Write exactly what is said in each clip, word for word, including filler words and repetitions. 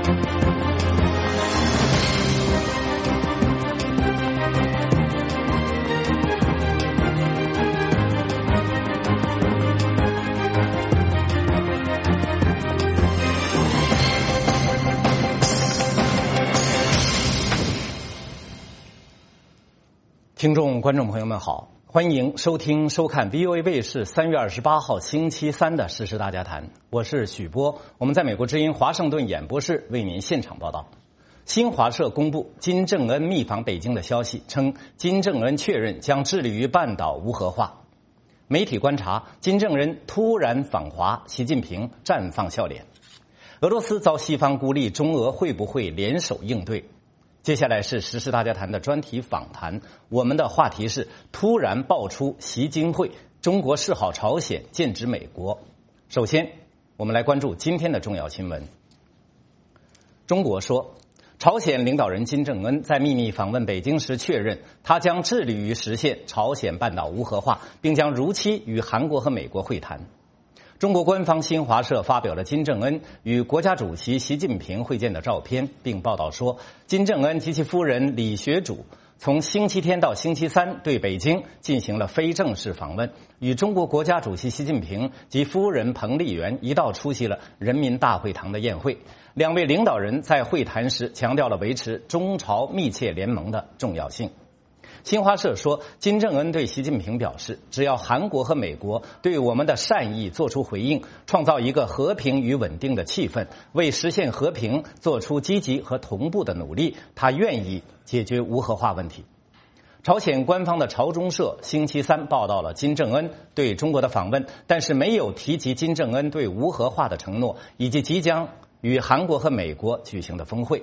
听众、观众朋友们好，欢迎收听、收看 V O A 卫视三月二十八号星期三的《时事大家谈》，我是许波，我们在美国之音华盛顿演播室为您现场报道。新华社公布金正恩密访北京的消息，称金正恩确认将致力于半岛无核化。媒体观察，金正恩突然访华，习近平绽放笑脸。俄罗斯遭西方孤立，中俄会不会联手应对？接下来是时事大家谈的专题访谈，我们的话题是突然爆出习金会，中国示好朝鲜，剑指美国。首先，我们来关注今天的重要新闻。中国说，朝鲜领导人金正恩在秘密访问北京时确认，他将致力于实现朝鲜半岛无核化，并将如期与韩国和美国会谈。中国官方新华社发表了金正恩与国家主席习近平会见的照片，并报道说，金正恩及其夫人李学主从星期天到星期三对北京进行了非正式访问，与中国国家主席习近平及夫人彭丽媛一道出席了人民大会堂的宴会。两位领导人在会谈时强调了维持中朝密切联盟的重要性。新华社说，金正恩对习近平表示，只要韩国和美国对我们的善意做出回应，创造一个和平与稳定的气氛，为实现和平做出积极和同步的努力，他愿意解决无核化问题。朝鲜官方的朝中社星期三报道了金正恩对中国的访问，但是没有提及金正恩对无核化的承诺，以及即将与韩国和美国举行的峰会。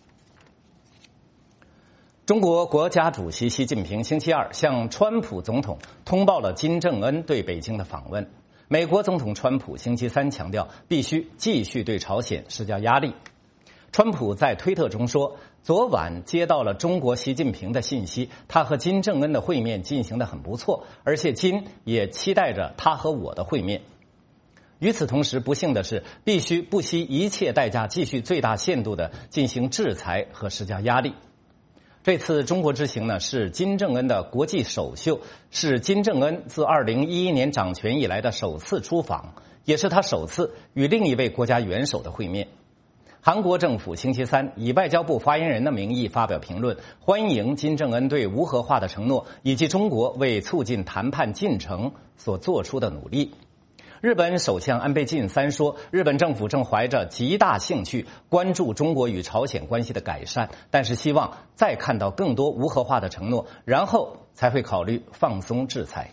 中国国家主席习近平星期二向川普总统通报了金正恩对北京的访问。美国总统川普星期三强调，必须继续对朝鲜施加压力。川普在推特中说，昨晚接到了中国习近平的信息，他和金正恩的会面进行得很不错，而且金也期待着他和我的会面。与此同时，不幸的是，必须不惜一切代价继续最大限度地进行制裁和施加压力。这次中国之行呢，是金正恩的国际首秀，是金正恩自二零一一年掌权以来的首次出访，也是他首次与另一位国家元首的会面。韩国政府星期三以外交部发言人的名义发表评论，欢迎金正恩对无核化的承诺，以及中国为促进谈判进程所做出的努力。日本首相安倍晋三说，日本政府正怀着极大兴趣关注中国与朝鲜关系的改善，但是希望再看到更多无核化的承诺，然后才会考虑放松制裁。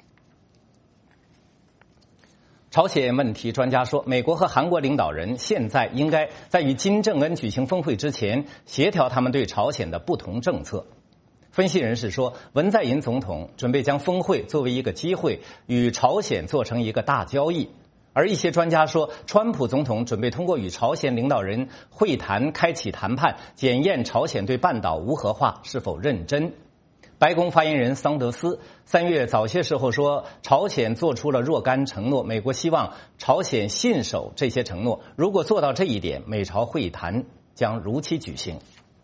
朝鲜问题专家说，美国和韩国领导人现在应该在与金正恩举行峰会之前，协调他们对朝鲜的不同政策。分析人士说，文在寅总统准备将峰会作为一个机会，与朝鲜做成一个大交易。而一些专家说，川普总统准备通过与朝鲜领导人会谈开启谈判，检验朝鲜对半岛无核化是否认真。白宫发言人桑德斯三月早些时候说，朝鲜做出了若干承诺，美国希望朝鲜信守这些承诺，如果做到这一点，美朝会谈将如期举行。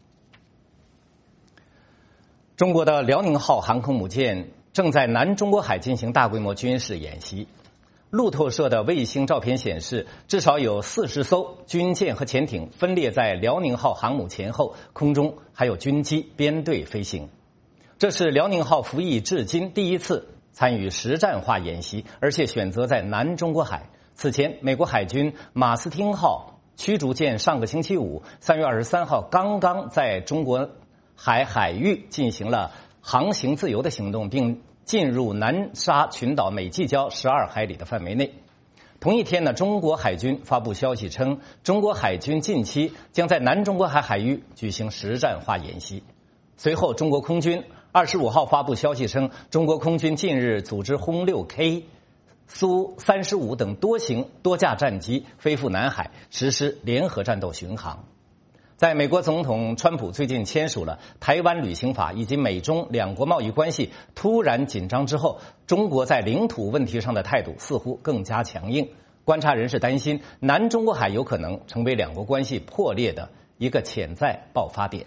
中国的辽宁号航空母舰正在南中国海进行大规模军事演习。路透社的卫星照片显示，至少有四十艘军舰和潜艇分列在辽宁号航母前后，空中还有军机编队飞行。这是辽宁号服役至今第一次参与实战化演习，而且选择在南中国海。此前，美国海军马斯汀号驱逐舰上个星期五三月二十三号刚刚在中国海海域进行了航行自由的行动，并进入南沙群岛美济礁十二海里的范围内。同一天呢，中国海军发布消息称，中国海军近期将在南中国海海域举行实战化演习。随后，中国空军二十五号发布消息称，中国空军近日组织轰六 K、苏三十五等多型多架战机飞赴南海，实施联合战斗巡航。在美国总统川普最近签署了台湾旅行法以及美中两国贸易关系突然紧张之后，中国在领土问题上的态度似乎更加强硬。 观察人士担心，南中国海有可能成为两国关系破裂的一个潜在爆发点。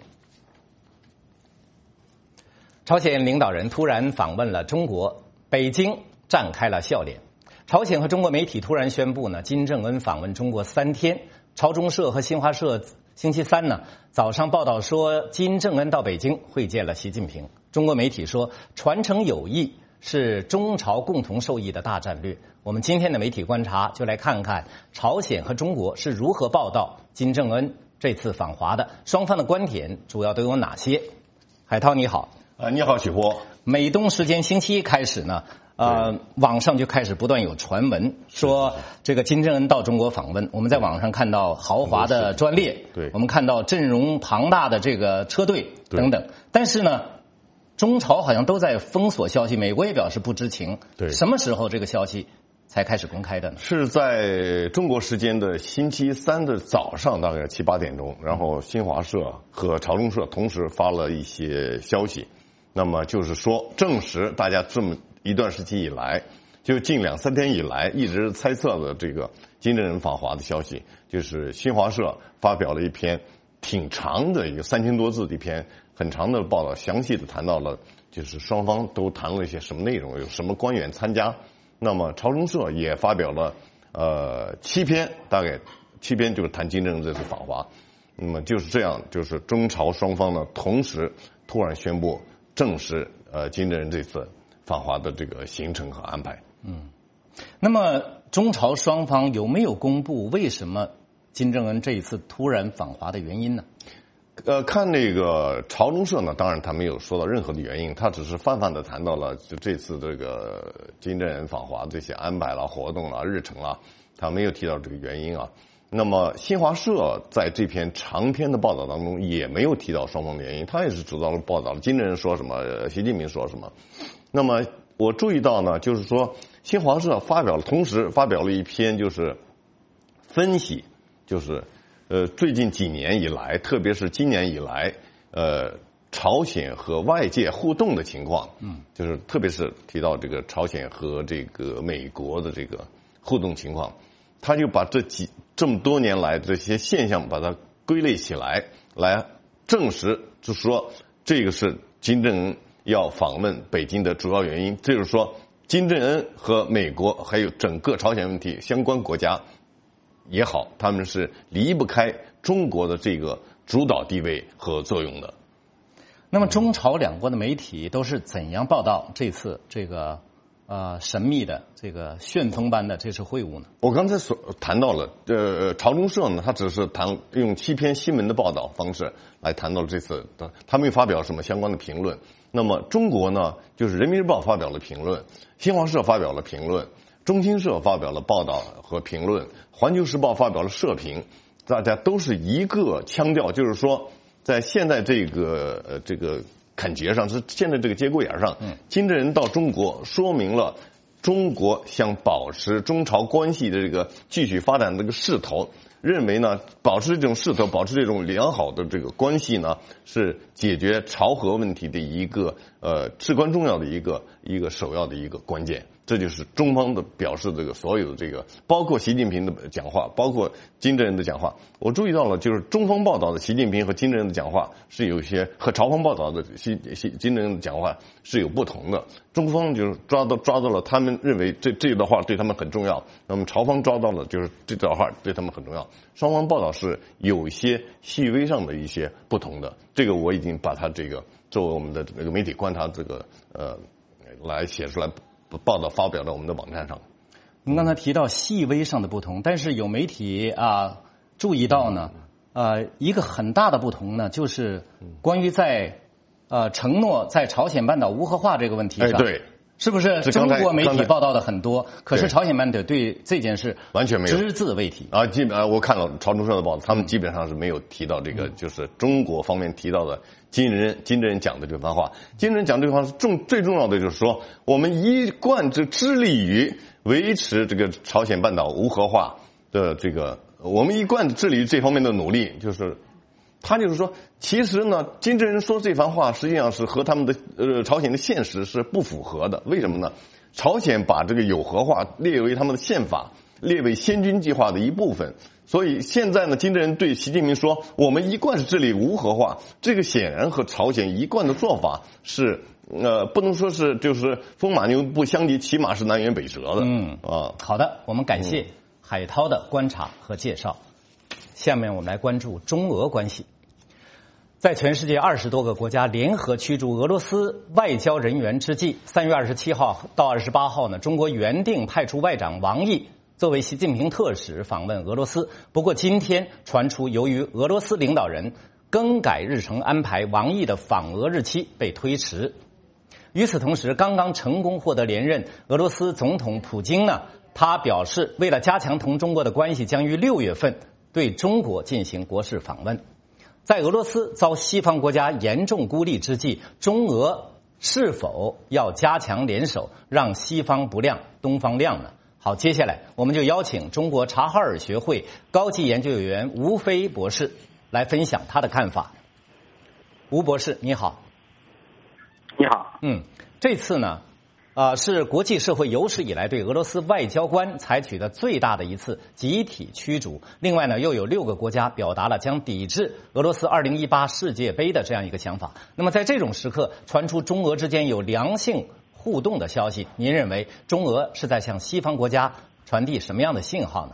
朝鲜领导人突然访问了中国，北京展开了笑脸。朝鲜和中国媒体突然宣布呢，金正恩访问中国三天。朝中社和新华社星期三呢早上报道说，金正恩到北京会见了习近平。中国媒体说，传承友谊是中朝共同受益的大战略。我们今天的媒体观察就来看看朝鲜和中国是如何报道金正恩这次访华的，双方的观点主要都有哪些？海涛你好。 啊，你好，许波。美东时间星期一开始呢，呃，网上就开始不断有传闻说这个金正恩到中国访问。我们在网上看到豪华的专列，对，我们看到阵容庞大的这个车队等等。但是呢，中朝好像都在封锁消息，美国也表示不知情。对，什么时候这个消息才开始公开的呢？ 是在中国时间的星期三的早上，大概七八点钟，然后新华社和朝中社同时发了一些消息。那么就是说，证实大家这么一段时期以来，就近两三天以来一直猜测的这个金正恩访华的消息，就是新华社发表了一篇挺长的一个三千多字的一篇很长的报道，详细的谈到了就是双方都谈了一些什么内容，有什么官员参加。那么朝中社也发表了呃七篇，大概七篇就是谈金正恩这次访华。那么就是这样，就是中朝双方呢同时突然宣布证实呃金正恩这次访华的这个行程和安排。 嗯，那么中朝双方有没有公布为什么金正恩这一次突然访华的原因呢？ 呃，看那个朝中社呢，当然他没有说到任何的原因，他只是泛泛的谈到了就这次这个金正恩访华这些安排啦、活动啦、日程啦，他没有提到这个原因啊。那么新华社在这篇长篇的报道当中也没有提到双方的原因，他也是主要的报道了金正恩说什么，习近平说什么。那么我注意到呢，就是说新华社发表了，同时发表了一篇就是分析，就是呃最近几年以来，特别是今年以来，呃朝鲜和外界互动的情况，嗯，就是特别是提到这个朝鲜和这个美国的这个互动情况。他就把这几这么多年来这些现象把它归类起来，来证实，就是说这个是金正恩要访问北京的主要原因。就是说，金正恩和美国还有整个朝鲜问题相关国家也好，他们是离不开中国的这个主导地位和作用的。 那么，中朝两国的媒体都是怎样报道这次这个？呃，神秘的这个旋风般的这次会晤呢？ 我刚才所谈到了，呃，朝中社呢，他只是谈用七篇新闻的报道方式来谈到了这次的，他没有发表什么相关的评论。那么中国呢，就是人民日报发表了评论，新华社发表了评论，中新社发表了报道和评论，环球时报发表了社评，大家都是一个腔调，就是说，在现在这个呃这个。坎节上是现在这个节骨眼上，金正恩到中国说明了中国想保持中朝关系的这个继续发展的这个势头，认为呢保持这种势头，保持这种良好的这个关系呢，是解决朝核问题的一个呃至关重要的一个一个首要的一个关键。这就是中方的表示，这个所有的这个，包括习近平的讲话，包括金正恩的讲话，我注意到了，就是中方报道的习近平和金正恩的讲话是有一些和朝方报道的习习金正恩的讲话是有不同的。中方就是抓到抓到了他们认为这这段话对他们很重要，那么朝方抓到了就是这段话对他们很重要。双方报道是有一些细微上的一些不同的，这个我已经把它这个作为我们的这个媒体观察这个呃来写出来。报道发表在我们的网站上。 您刚才提到细微上的不同，但是有媒体啊注意到呢，呃，一个很大的不同呢，就是关于在呃承诺在朝鲜半岛无核化这个问题上， 哎、对， 是不是中国媒体报道的很多？可是朝鲜半岛对这件事完全没有只字未提啊。基本上我看了朝中社的报道，他们基本上是没有提到这个，嗯、就是中国方面提到的。金正恩金正恩讲的这番话，金正恩讲这番话是重最重要的，就是说我们一贯之致力于维持这个朝鲜半岛无核化的这个，我们一贯致力于这方面的努力，就是他就是说，其实呢，金正恩说这番话实际上是和他们的呃朝鲜的现实是不符合的。为什么呢？朝鲜把这个有核化列为他们的宪法， 列为暹军计划的一部分。所以现在呢，金正恩对习近平说，我们一贯是致力无核化，这个显然和朝鲜一贯的做法是，呃，不能说是就是风马牛不相及，起码是南辕北辙的。 嗯啊，好的，我们感谢海涛的观察和介绍。下面我们来关注中俄关系。在全世界二十多个国家联合驱逐俄罗斯外交人员之际，三月二十七号到二十八号呢，中国原定派出外长王毅作为习近平特使访问俄罗斯。不过今天传出，由于俄罗斯领导人更改日程安排，王毅的访俄日期被推迟。与此同时，刚刚成功获得连任俄罗斯总统普京呢，他表示，为了加强同中国的关系，将于六月份对中国进行国事访问。在俄罗斯遭西方国家严重孤立之际，中俄是否要加强联手，让西方不亮，东方亮呢？好，接下来我们就邀请中国察哈尔学会高级研究员吴飞博士来分享他的看法。吴博士，你好。 你好。 嗯，这次呢，呃，是国际社会有史以来对俄罗斯外交官采取的最大的一次集体驱逐。另外呢，又有六个国家表达了将抵制俄罗斯二零一八世界杯的这样一个想法。那么在这种时刻，传出中俄之间有良性互动的消息，您认为中俄是在向西方国家传递什么样的信号呢？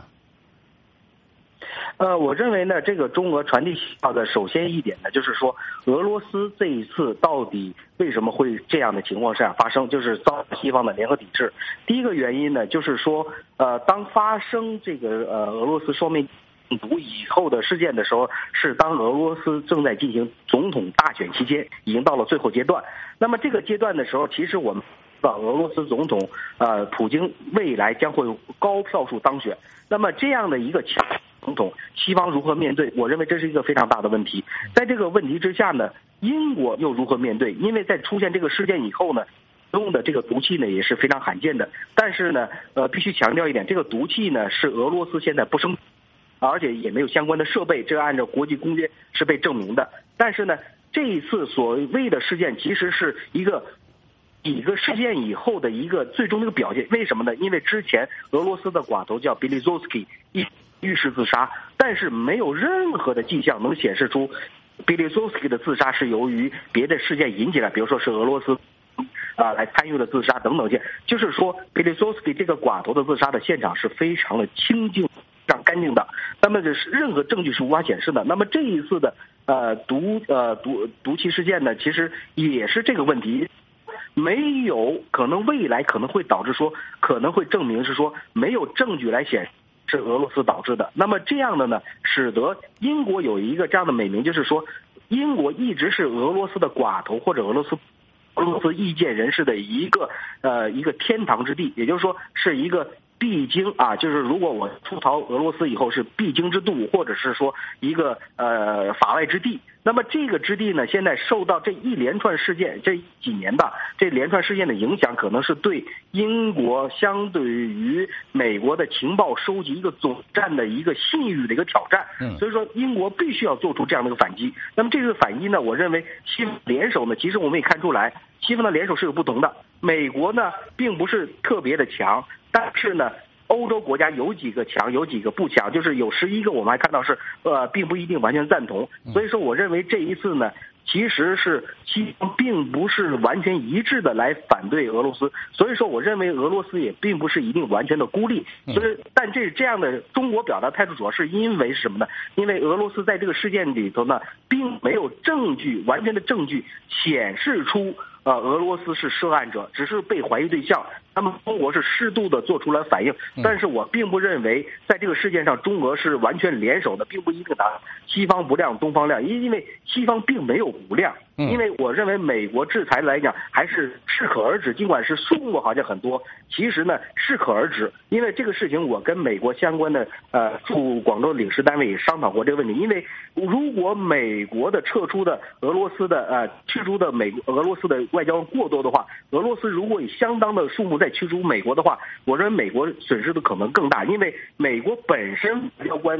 呃，我认为呢，这个中俄传递信号的首先一点呢，就是说俄罗斯这一次到底为什么会这样的情况下发生，就是遭西方的联合抵制。第一个原因呢，就是说，呃，当发生这个呃俄罗斯双面病毒以后的事件的时候，是当俄罗斯正在进行总统大选期间，已经到了最后阶段。那么这个阶段的时候，其实我们俄罗斯总统呃普京未来将会高票数当选。那么这样的一个强总统，西方如何面对？我认为这是一个非常大的问题。在这个问题之下呢，英国又如何面对？因为在出现这个事件以后呢，用的这个毒气呢也是非常罕见的。但是呢，呃，必须强调一点，这个毒气呢是俄罗斯现在不生，而且也没有相关的设备，这按照国际公约是被证明的。但是呢，这一次所谓的事件其实是一个。一个事件以后的一个最终的一个表现，为什么呢？因为之前俄罗斯的寡头叫比利佐斯基一遇事自杀，但是没有任何的迹象能显示出比利佐斯基的自杀是由于别的事件引起的，比如说是俄罗斯啊来参与了自杀等等件。就是说，比利佐斯基这个寡头的自杀的现场是非常的清净、非常干净的，那么这是任何证据是无法显示的。那么这一次的呃毒呃毒毒气事件呢，其实也是这个问题。没有可能未来可能会导致说可能会证明是说没有证据来显示是俄罗斯导致的。那么这样的呢，使得英国有一个这样的美名，就是说英国一直是俄罗斯的寡头或者俄罗斯俄罗斯意见人士的一个呃一个天堂之地，也就是说是一个必经啊，就是如果我出逃俄罗斯以后是必经之度，或者是说一个呃法外之地。那么这个之地呢，现在受到这一连串事件这几年吧，这连串事件的影响，可能是对英国相对于美国的情报收集一个总站的一个信誉的一个挑战。嗯，所以说英国必须要做出这样的一个反击。那么这个反击呢，我认为西方联手呢，其实我们也看出来，西方的联手是有不同的。美国呢，并不是特别的强，但是呢。欧洲国家有几个强，有几个不强，就是有十一个，我们还看到是呃，并不一定完全赞同。所以说，我认为这一次呢，其实是西方并不是完全一致的来反对俄罗斯。所以说，我认为俄罗斯也并不是一定完全的孤立。所以，但这这样的中国表达态度，主要是因为什么呢？因为俄罗斯在这个事件里头呢，并没有证据完全的证据显示出。呃，俄罗斯是涉案者，只是被怀疑对象。那么中国是适度的做出了反应，但是我并不认为在这个事件上中俄是完全联手的，并不一定打西方不亮东方亮，因为西方并没有不亮。因为我认为美国制裁来讲还是适可而止，尽管是数目好像很多，其实呢适可而止。因为这个事情我跟美国相关的呃驻广州领事单位也商讨过这个问题，因为如果美国的撤出的俄罗斯的呃驱逐的美俄罗斯的外交过多的话，俄罗斯如果以相当的数目再驱逐美国的话，我认为美国损失的可能更大，因为美国本身外交官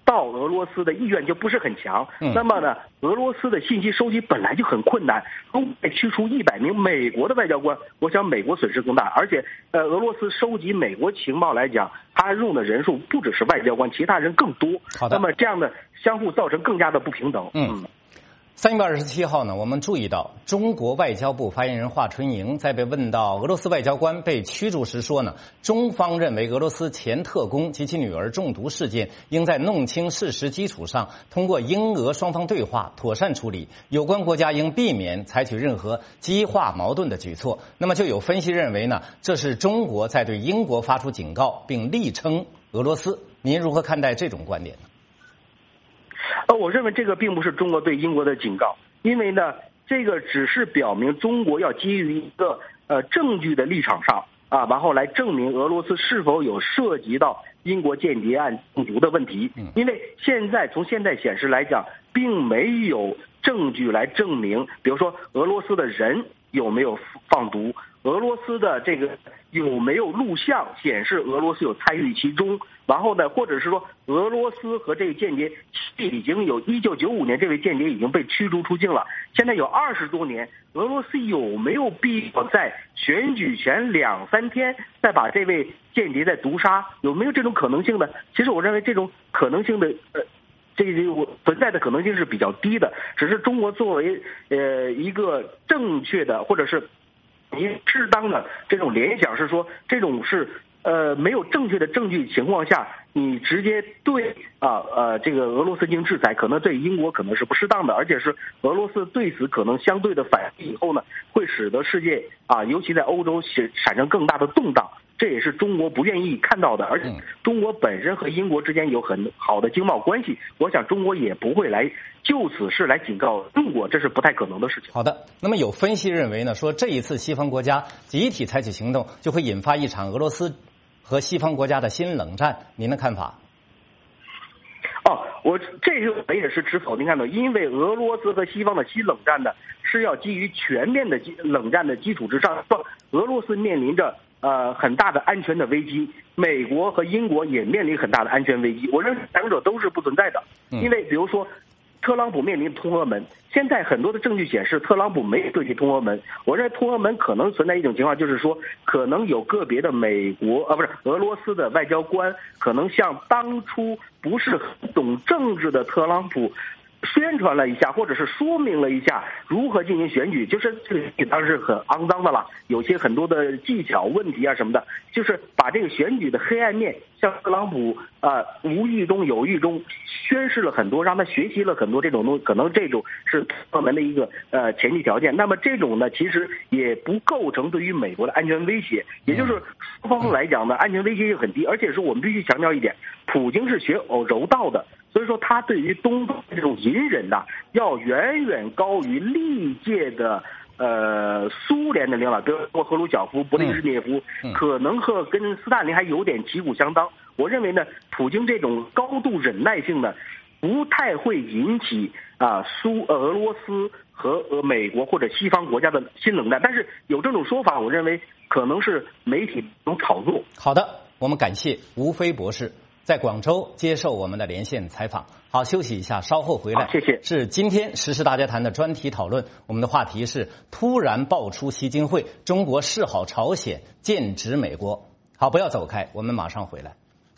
到俄罗斯的意愿就不是很强。 嗯、 那么呢，俄罗斯的信息收集本来就很困难，如果驱除一百名美国的外交官，我想美国损失更大。而且，呃，俄罗斯收集美国情报来讲，他用的人数不只是外交官，其他人更多。 好的。 那么这样的相互造成更加的不平等。 嗯。三月二十七号呢，我们注意到中国外交部发言人华春莹在被问到俄罗斯外交官被驱逐时说呢，中方认为俄罗斯前特工及其女儿中毒事件应在弄清事实基础上，通过英俄双方对话妥善处理，有关国家应避免采取任何激化矛盾的举措。那么就有分析认为呢，这是中国在对英国发出警告，并力称俄罗斯。您如何看待这种观点呢？ 呃，我认为这个并不是中国对英国的警告，因为呢，这个只是表明中国要基于一个呃证据的立场上啊，然后来证明俄罗斯是否有涉及到英国间谍案中毒的问题。因为现在从现在显示来讲，并没有证据来证明，比如说俄罗斯的人有没有放毒，俄罗斯的这个有没有录像显示俄罗斯有参与其中。然后呢，或者是说俄罗斯和这个间谍已经有一九九五年这位间谍已经被驱逐出境了，现在有二十多年，俄罗斯有没有必要在选举前两三天再把这位间谍再毒杀？有没有这种可能性呢？其实我认为这种可能性的呃。这个存在的可能性是比较低的，只是中国作为呃一个正确的或者是一适当的这种联想是说，这种是呃没有正确的证据情况下，你直接对啊呃这个俄罗斯进行制裁，可能对英国可能是不适当的，而且是俄罗斯对此可能相对的反应以后呢，会使得世界啊尤其在欧洲产生更大的动荡。这也是中国不愿意看到的，而且中国本身和英国之间有很好的经贸关系，我想中国也不会来就此事来警告中国，这是不太可能的事情。 好的，那么有分析认为呢，说这一次西方国家集体采取行动，就会引发一场俄罗斯和西方国家的新冷战，您的看法？ 哦，我这个我也是持否定看的，因为俄罗斯和西方的新冷战呢，是要基于全面的冷战的基础之上，俄罗斯面临着呃，很大的安全的危机，美国和英国也面临很大的安全危机。我认为两者都是不存在的，因为比如说，特朗普面临通俄门，现在很多的证据显示特朗普没有对其通俄门。我认为通俄门可能存在一种情况，就是说，可能有个别的美国啊，不是俄罗斯的外交官，可能像当初不是很懂政治的特朗普宣传了一下，或者是说明了一下如何进行选举，就是这个当然是很肮脏的了，有些很多的技巧问题啊什么的，就是把这个选举的黑暗面向特朗普啊、呃、无意中有意中宣示了很多，让他学习了很多这种东西，可能这种是我们的一个呃前提条件。那么这种呢，其实也不构成对于美国的安全威胁，也就是双方来讲呢，安全威胁也很低，而且是我们必须强调一点，普京是学偶柔道的。所以说，他对于东方这种隐忍呐，要远远高于历届的呃苏联的领导，比如说赫鲁晓夫、勃列日涅夫，可能和跟斯大林还有点旗鼓相当。我认为呢，普京这种高度忍耐性呢，不太会引起啊苏俄罗斯和呃美国或者西方国家的新冷战。但是有这种说法，我认为可能是媒体一种炒作。 好的，我们感谢吴飞博士在广州接受我们的连线采访。好，休息一下，稍后回来。 谢谢。 是今天时事大家谈的专题讨论，我们的话题是突然爆出西京会，中国示好朝鲜，剑指美国。好，不要走开，我们马上回来。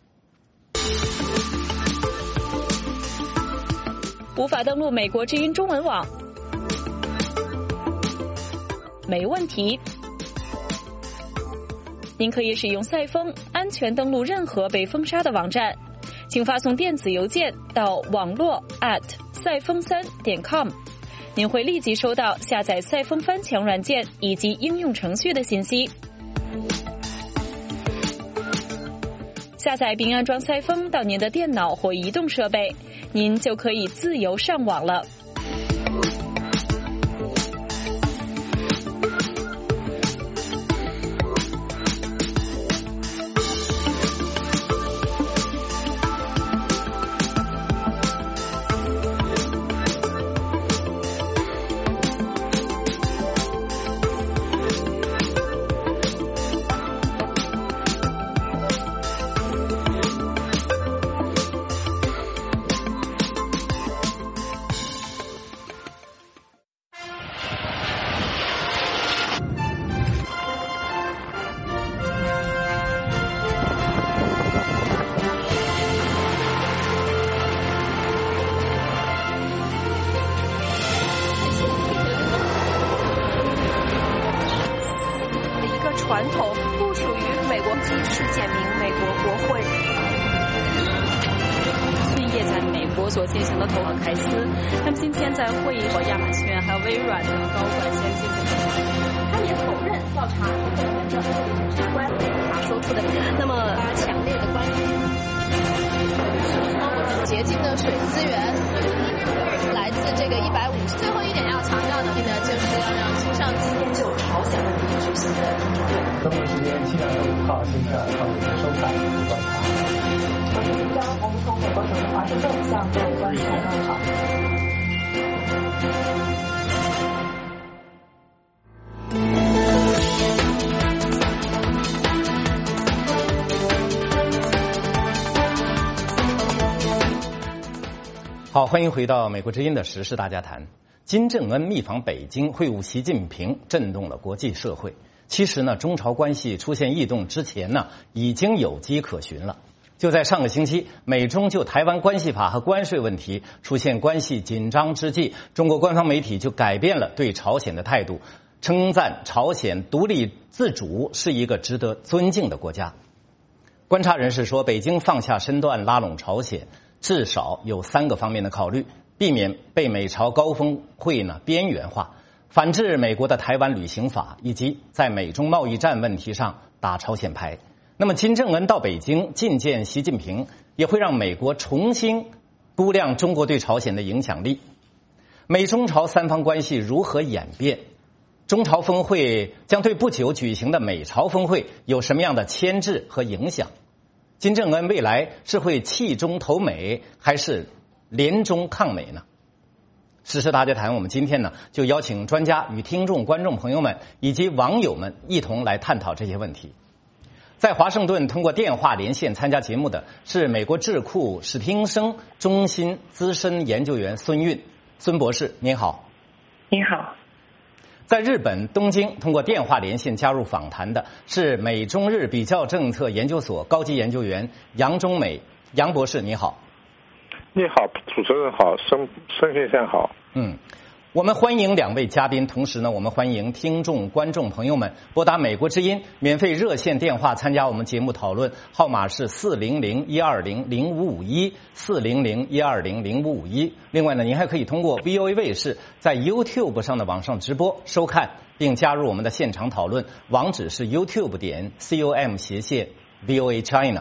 无法登录美国之音中文网，没问题。您可以使用赛风安全登录任何被封杀的网站，请发送电子邮件到网络 at 赛风三点 com， 您会立即收到下载赛风翻墙软件以及应用程序的信息。下载并安装赛风到您的电脑或移动设备，您就可以自由上网了。 传统，不属于美国籍事件名美国国会。深夜在美国所进行的投开斯，他们今天在会议和亚马逊还有微软的高管先进行。他也否认调查和人的相关他说出的那么强烈的关系。洁净的水资源来自这个一百五十。最后一点要强调的呢，就是要让新上期就朝鲜问题举行的。 中国时间七月五号星期二上午的收看和观察。我是即将红从美国首都华盛顿向各位观众问好。 好，欢迎回到美国之音的时事大家谈。金正恩密访北京会晤习近平，震动了国际社会。其实呢，中朝关系出现异动之前呢，已经有迹可循了。就在上个星期，美中就台湾关系法和关税问题出现关系紧张之际，中国官方媒体就改变了对朝鲜的态度，称赞朝鲜独立自主是一个值得尊敬的国家。观察人士说，北京放下身段拉拢朝鲜，至少有三个方面的考虑，避免被美朝高峰会呢边缘化，反制美国的台湾旅行法，以及在美中贸易战问题上打朝鲜牌。那么金正恩到北京觐见习近平，也会让美国重新估量中国对朝鲜的影响力。美中朝三方关系如何演变？中朝峰会将对不久举行的美朝峰会有什么样的牵制和影响？金正恩未来是会弃中投美，还是联中抗美呢？时事大家谈，我们今天呢就邀请专家与听众、观众朋友们以及网友们一同来探讨这些问题。在华盛顿通过电话连线参加节目的是美国智库史汀生中心资深研究员孙运。孙博士您好。 您好。 在日本东京通过电话连线加入访谈的是美中日比较政策研究所高级研究员杨中美。杨博士你好。 你好，主持人好，孙孙先生好。 嗯，我们欢迎两位嘉宾，同时呢，我们欢迎听众、观众朋友们拨打美国之音免费热线电话参加我们节目讨论，号码是四零零一二零零五五一四零零一二零零五五一。另外呢，您还可以通过 V O A 卫视在 YouTube 上的网上直播收看，并加入我们的现场讨论，网址是 YouTube 点 com 斜线 V O A China。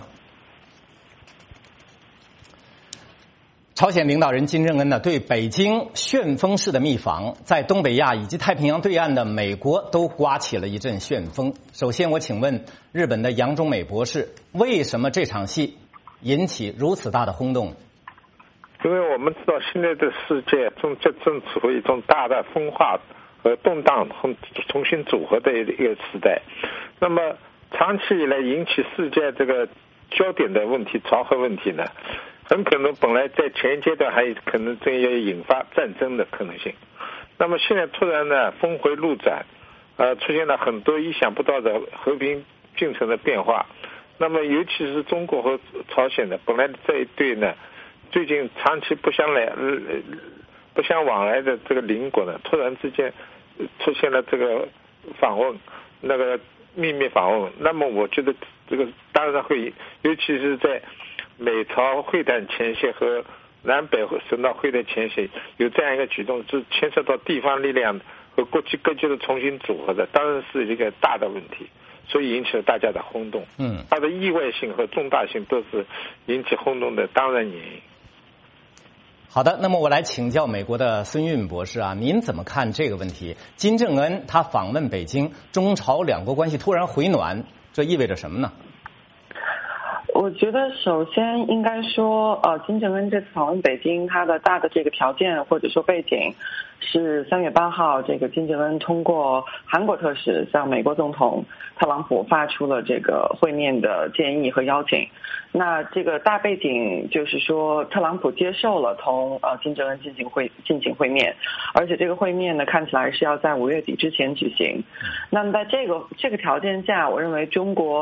朝鲜领导人金正恩呢，对北京旋风式的密访，在东北亚以及太平洋对岸的美国都刮起了一阵旋风。首先，我请问日本的杨中美博士，为什么这场戏引起如此大的轰动？ 因为我们知道，现在的世界正正正处于一种大的分化和动荡、重新组合的一个时代。那么，长期以来引起世界这个焦点的问题、朝核问题呢？很可能本来在前阶段还有可能真要引发战争的可能性，那么现在突然呢峰回路转，呃出现了很多意想不到的和平进程的变化。那么尤其是中国和朝鲜的本来这一对呢，最近长期不相来、呃、不相往来的这个邻国呢，突然之间出现了这个访问，那个秘密访问。那么我觉得这个当然会，尤其是在美朝会谈前夕和南北首脑会谈前夕有这样一个举动，是牵涉到地方力量和国际各界的重新组合的，当然是一个大的问题，所以引起了大家的轰动。嗯，它的意外性和重大性都是引起轰动的当然原因。 好的，那么我来请教美国的孙运博士啊，您怎么看这个问题？金正恩他访问北京，中朝两国关系突然回暖，这意味着什么呢？ 我觉得首先应该说，呃，金正恩这次访问北京，他的大的这个条件或者说背景是三月八号，这个金正恩通过韩国特使向美国总统特朗普发出了这个会面的建议和邀请。那这个大背景就是说，特朗普接受了同呃金正恩进行会进行会面，而且这个会面呢看起来是要在五月底之前举行。那么在这个这个条件下，我认为中国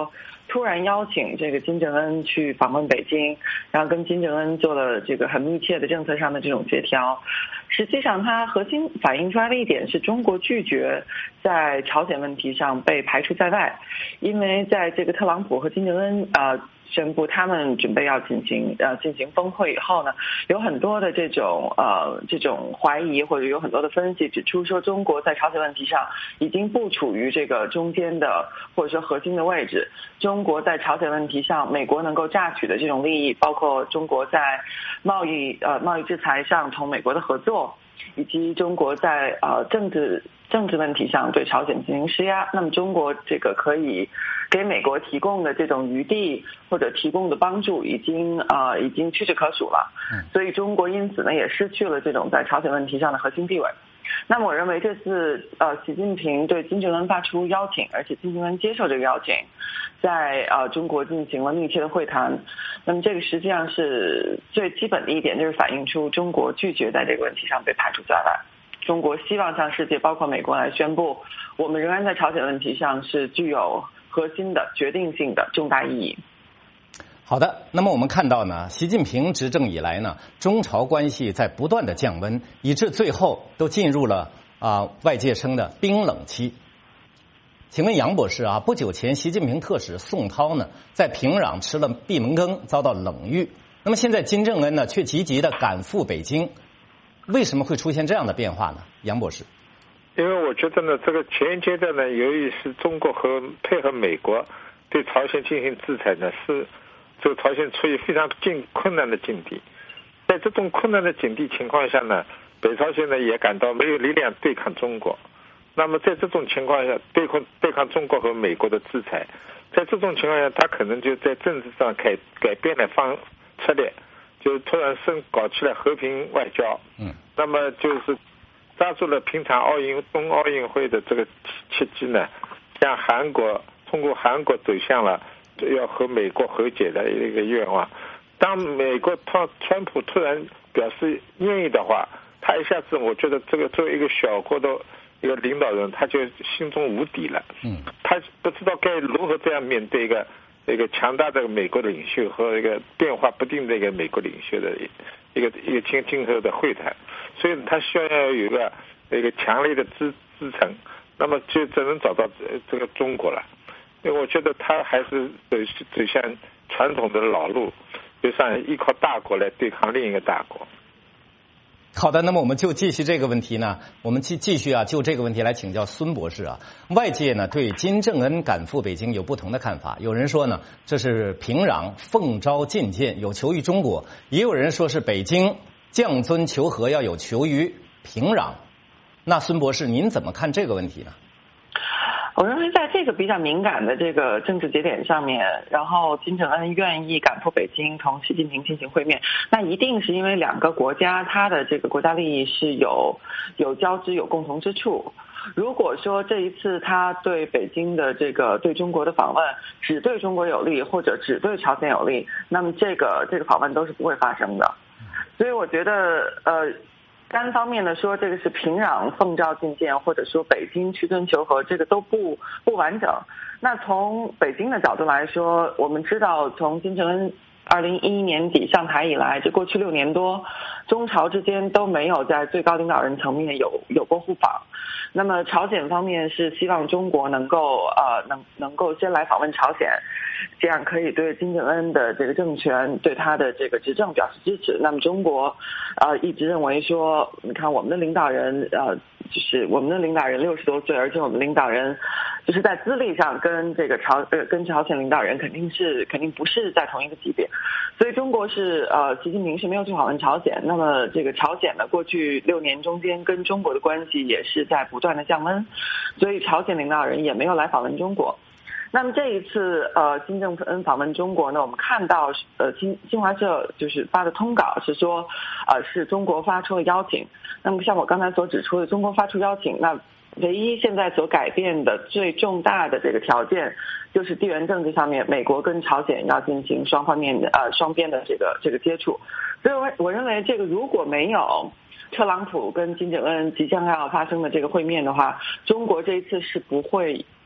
突然邀请这个金正恩去访问北京，然后跟金正恩做了这个很密切的政策上的这种协调。实际上它核心反映出来的一点是中国拒绝在朝鲜问题上被排除在外，因为在这个特朗普和金正恩呃宣布他们准备要进行呃进行峰会以后呢，有很多的这种呃这种怀疑，或者有很多的分析指出说，中国在朝鲜问题上已经不处于这个中间的或者说核心的位置。中国在朝鲜问题上，美国能够榨取的这种利益，包括中国在贸易呃贸易制裁上同美国的合作，以及中国在呃政治政治问题上对朝鲜进行施压，那么中国这个可以给美国提供的这种余地或者提供的帮助已经呃已经屈指可数了，所以中国因此呢也失去了这种在朝鲜问题上的核心地位。那么我认为这次呃习近平对金正恩发出邀请，而且金正恩接受这个邀请，在呃中国进行了密切的会谈。那么这个实际上是最基本的一点，就是反映出中国拒绝在这个问题上被排除在外。中国希望向世界，包括美国来宣布，我们仍然在朝鲜问题上是具有核心的、决定性的重大意义。 好的，那么我们看到呢，习近平执政以来呢，中朝关系在不断的降温，以致最后都进入了啊、呃、外界称的冰冷期。请问杨博士啊，不久前习近平特使宋涛呢，在平壤吃了闭门羹，遭到冷遇。那么现在金正恩呢，却积极的赶赴北京，为什么会出现这样的变化呢？杨博士。 因为我觉得呢，这个前一阶段呢，由于是中国和配合美国对朝鲜进行制裁呢，是这个朝鲜处于非常境困难的境地。在这种困难的境地情况下呢，北朝鲜呢也感到没有力量对抗中国。那么在这种情况下，对抗对抗中国和美国的制裁，在这种情况下，他可能就在政治上改改变了方策略，就突然生搞起来和平外交。嗯，那么就是抓住了平常奥运冬奥运会的这个契机呢，向韩国通过韩国走向了要和美国和解的一个愿望。当美国川川普突然表示愿意的话，他一下子我觉得这个作为一个小国的一个领导人，他就心中无底了。嗯，他不知道该如何这样面对一个一个强大的美国领袖和一个变化不定的一个美国领袖的一个一个今今后的会谈，所以他需要有一个一个强烈的支支撑，那么就只能找到这个中国了。因为我觉得他还是走走向传统的老路，就像依靠大国来对抗另一个大国。 好的，那么我们就继续这个问题呢，我们继继续啊，就这个问题来请教孙博士啊。外界呢对金正恩赶赴北京有不同的看法，有人说呢这是平壤奉召觐见，有求于中国；也有人说是北京降尊求和，要有求于平壤。那孙博士，您怎么看这个问题呢？ 我认为在这个比较敏感的这个政治节点上面，然后金正恩愿意赶赴北京同习近平进行会面，那一定是因为两个国家它的这个国家利益是有有交织、有共同之处。如果说这一次他对北京的这个对中国的访问只对中国有利，或者只对朝鲜有利，那么这个这个访问都是不会发生的。所以我觉得呃。单方面的说这个是平壤奉召觐见，或者说北京屈尊求和，这个都不不完整。那从北京的角度来说，我们知道从金正恩二零一一年底上台以来，这过去六年多，中朝之间都没有在最高领导人层面有有过互访。那么朝鲜方面是希望中国能够呃能能够先来访问朝鲜，这样可以对金正恩的这个政权对他的这个执政表示支持。那么中国呃一直认为说，你看我们的领导人呃就是我们的领导人六十多岁，而且我们领导人就是在资历上跟这个朝呃跟朝鲜领导人肯定是肯定不是在同一个级别，所以中国是呃习近平是没有去访问朝鲜。那么这个朝鲜呢，过去六年中间跟中国的关系也是在不断的降温，所以朝鲜领导人也没有来访问中国。那么这一次呃金正恩访问中国呢，我们看到呃新新华社就是发的通稿是说呃是中国发出了邀请。那么像我刚才所指出的，中国发出邀请，那唯一现在所改变的最重大的这个条件，就是地缘政治上面美国跟朝鲜要进行双方面的呃双边的这个这个接触。所以我我认为这个如果没有特朗普跟金正恩即将要发生的这个会面的话，中国这一次是不会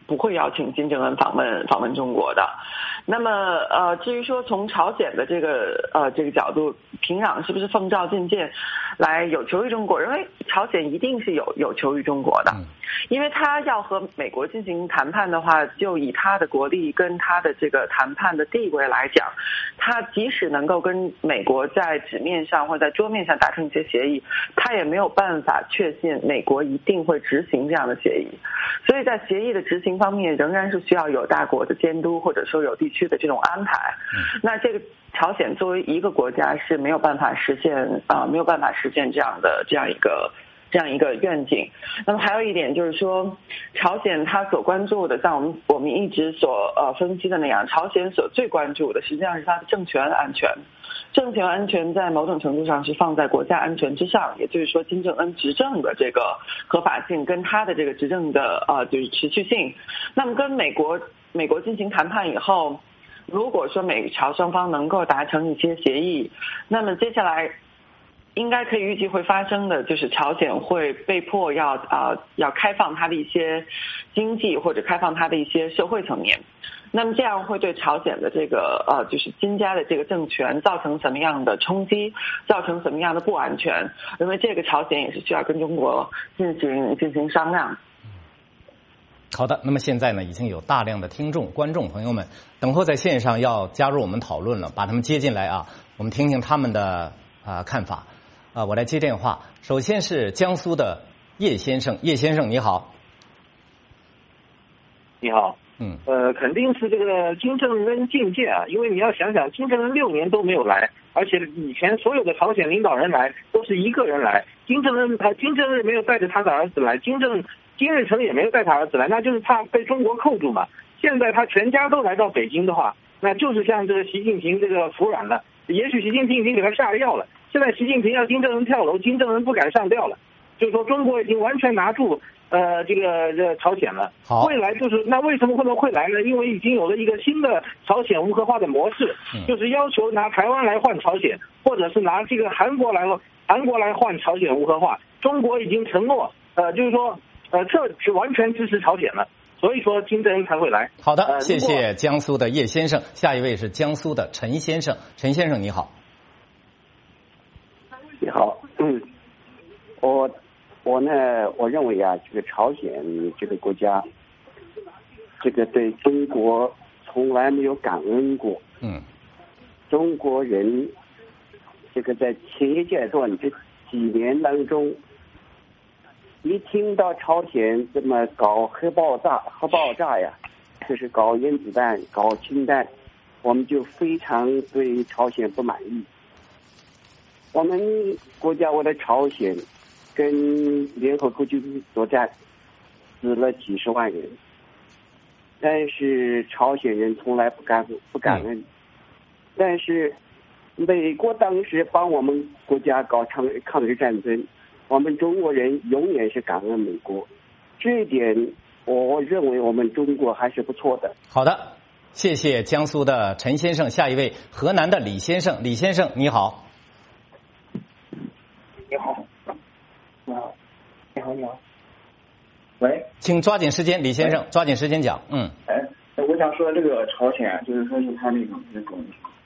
不会邀请金正恩访问访问中国的。那么呃，至于说从朝鲜的这个呃这个角度，平壤是不是奉召进谏来有求于中国？认为朝鲜一定是有有求于中国的，因为他要和美国进行谈判的话，就以他的国力跟他的这个谈判的地位来讲，他即使能够跟美国在纸面上或者在桌面上达成一些协议，他也没有办法确信美国一定会执行这样的协议。所以在协议的执行方面，仍然是需要有大国的监督，或者说有地区的这种安排。那这个朝鲜作为一个国家是没有办法实现啊、呃，没有办法实现这样的这样一个这样一个愿景。那么还有一点就是说，朝鲜它所关注的，像我们我们一直所呃分析的那样，朝鲜所最关注的实际上是它的政权安全。政权安全在某种程度上是放在国家安全之上，也就是说金正恩执政的这个合法性跟他的这个执政的呃就是持续性。那么跟美国美国进行谈判以后，如果说美朝双方能够达成一些协议，那么接下来应该可以预计会发生的就是朝鲜会被迫要啊、呃、要开放它的一些经济或者开放它的一些社会层面。那么这样会对朝鲜的这个呃就是金家的这个政权造成什么样的冲击，造成什么样的不安全？因为这个朝鲜也是需要跟中国进行进行商量。 好的，那么现在呢，已经有大量的听众、观众朋友们等候在线上要加入我们讨论了，把他们接进来啊，我们听听他们的啊、呃、看法啊、呃。我来接电话，首先是江苏的叶先生，叶先生你好。 你好。 嗯， 呃，肯定是这个金正恩觐见啊，因为你要想想，金正恩六年都没有来，而且以前所有的朝鲜领导人来都是一个人来，金正恩他金正恩没有带着他的儿子来，金正金日成也没有带他儿子来，那就是怕被中国扣住嘛。现在他全家都来到北京的话，那就是像这个习近平这个服软了，也许习近平已经给他下了药了。现在习近平要金正恩跳楼，金正恩不敢上吊了，就是说中国已经完全拿住。呃，这个这朝鲜了，未来就是那为什么会不会来呢？因为已经有了一个新的朝鲜无核化的模式，嗯、就是要求拿台湾来换朝鲜，或者是拿这个韩国来韩国来换朝鲜无核化。中国已经承诺，呃，就是说，呃，这是完全支持朝鲜了，所以说金正恩才会来。 好的，呃、谢谢江苏的叶先生，下一位是江苏的陈先生，陈先生你好。 你好，嗯，我。我呢，我认为啊，这个朝鲜这个国家，这个对中国从来没有感恩过。 嗯， 中国人这个在前一阶段这几年当中，一听到朝鲜这么搞核爆炸、核爆炸呀，就是搞原子弹、搞氢弹，我们就非常对朝鲜不满意。我们国家为了朝鲜。跟联合国军作战，死了几十万人，但是朝鲜人从来不感不感恩。但是美国当时帮我们国家搞抗抗日战争，我们中国人永远是感恩美国，这一点我认为我们中国还是不错的。 好的，谢谢江苏的陈先生，下一位河南的李先生，李先生你好。 你好。你好，你好，你好。喂， 请抓紧时间，李先生，抓紧时间讲。嗯。 哎，我想说这个朝鲜，就是说是他那种那种，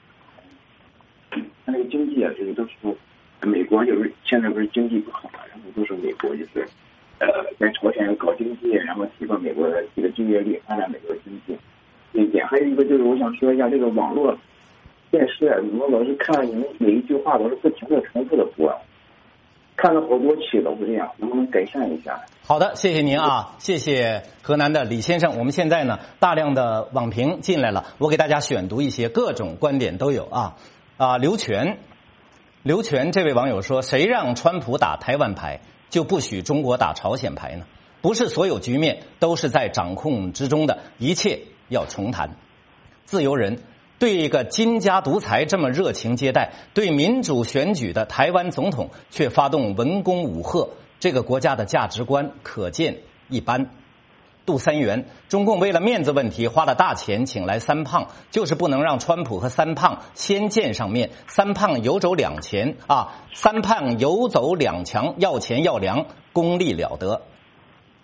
他那个经济啊，这个都是美国就是现在不是经济不好嘛，然后都是美国就是呃在朝鲜搞经济，然后提高美国的这个就业率，发展美国经济。这一点还有一个就是我想说一下这个网络电视啊，我老是看你们每一句话都是不停的重复的播。看了好多期都是这样，能不能改善一下？ 好的，谢谢您啊，谢谢河南的李先生。我们现在呢，大量的网评进来了，我给大家选读一些，各种观点都有啊啊。刘全，刘全这位网友说：“谁让川普打台湾牌，就不许中国打朝鲜牌呢？不是所有局面都是在掌控之中的，一切要重谈。”自由人。对一个金家独裁这么热情接待，对民主选举的台湾总统却发动文攻武吓，这个国家的价值观可见一斑。杜三元，中共为了面子问题花了大钱请来三胖，就是不能让川普和三胖先见上面。三胖游走两强啊，三胖游走两强，要钱要粮，功力了得。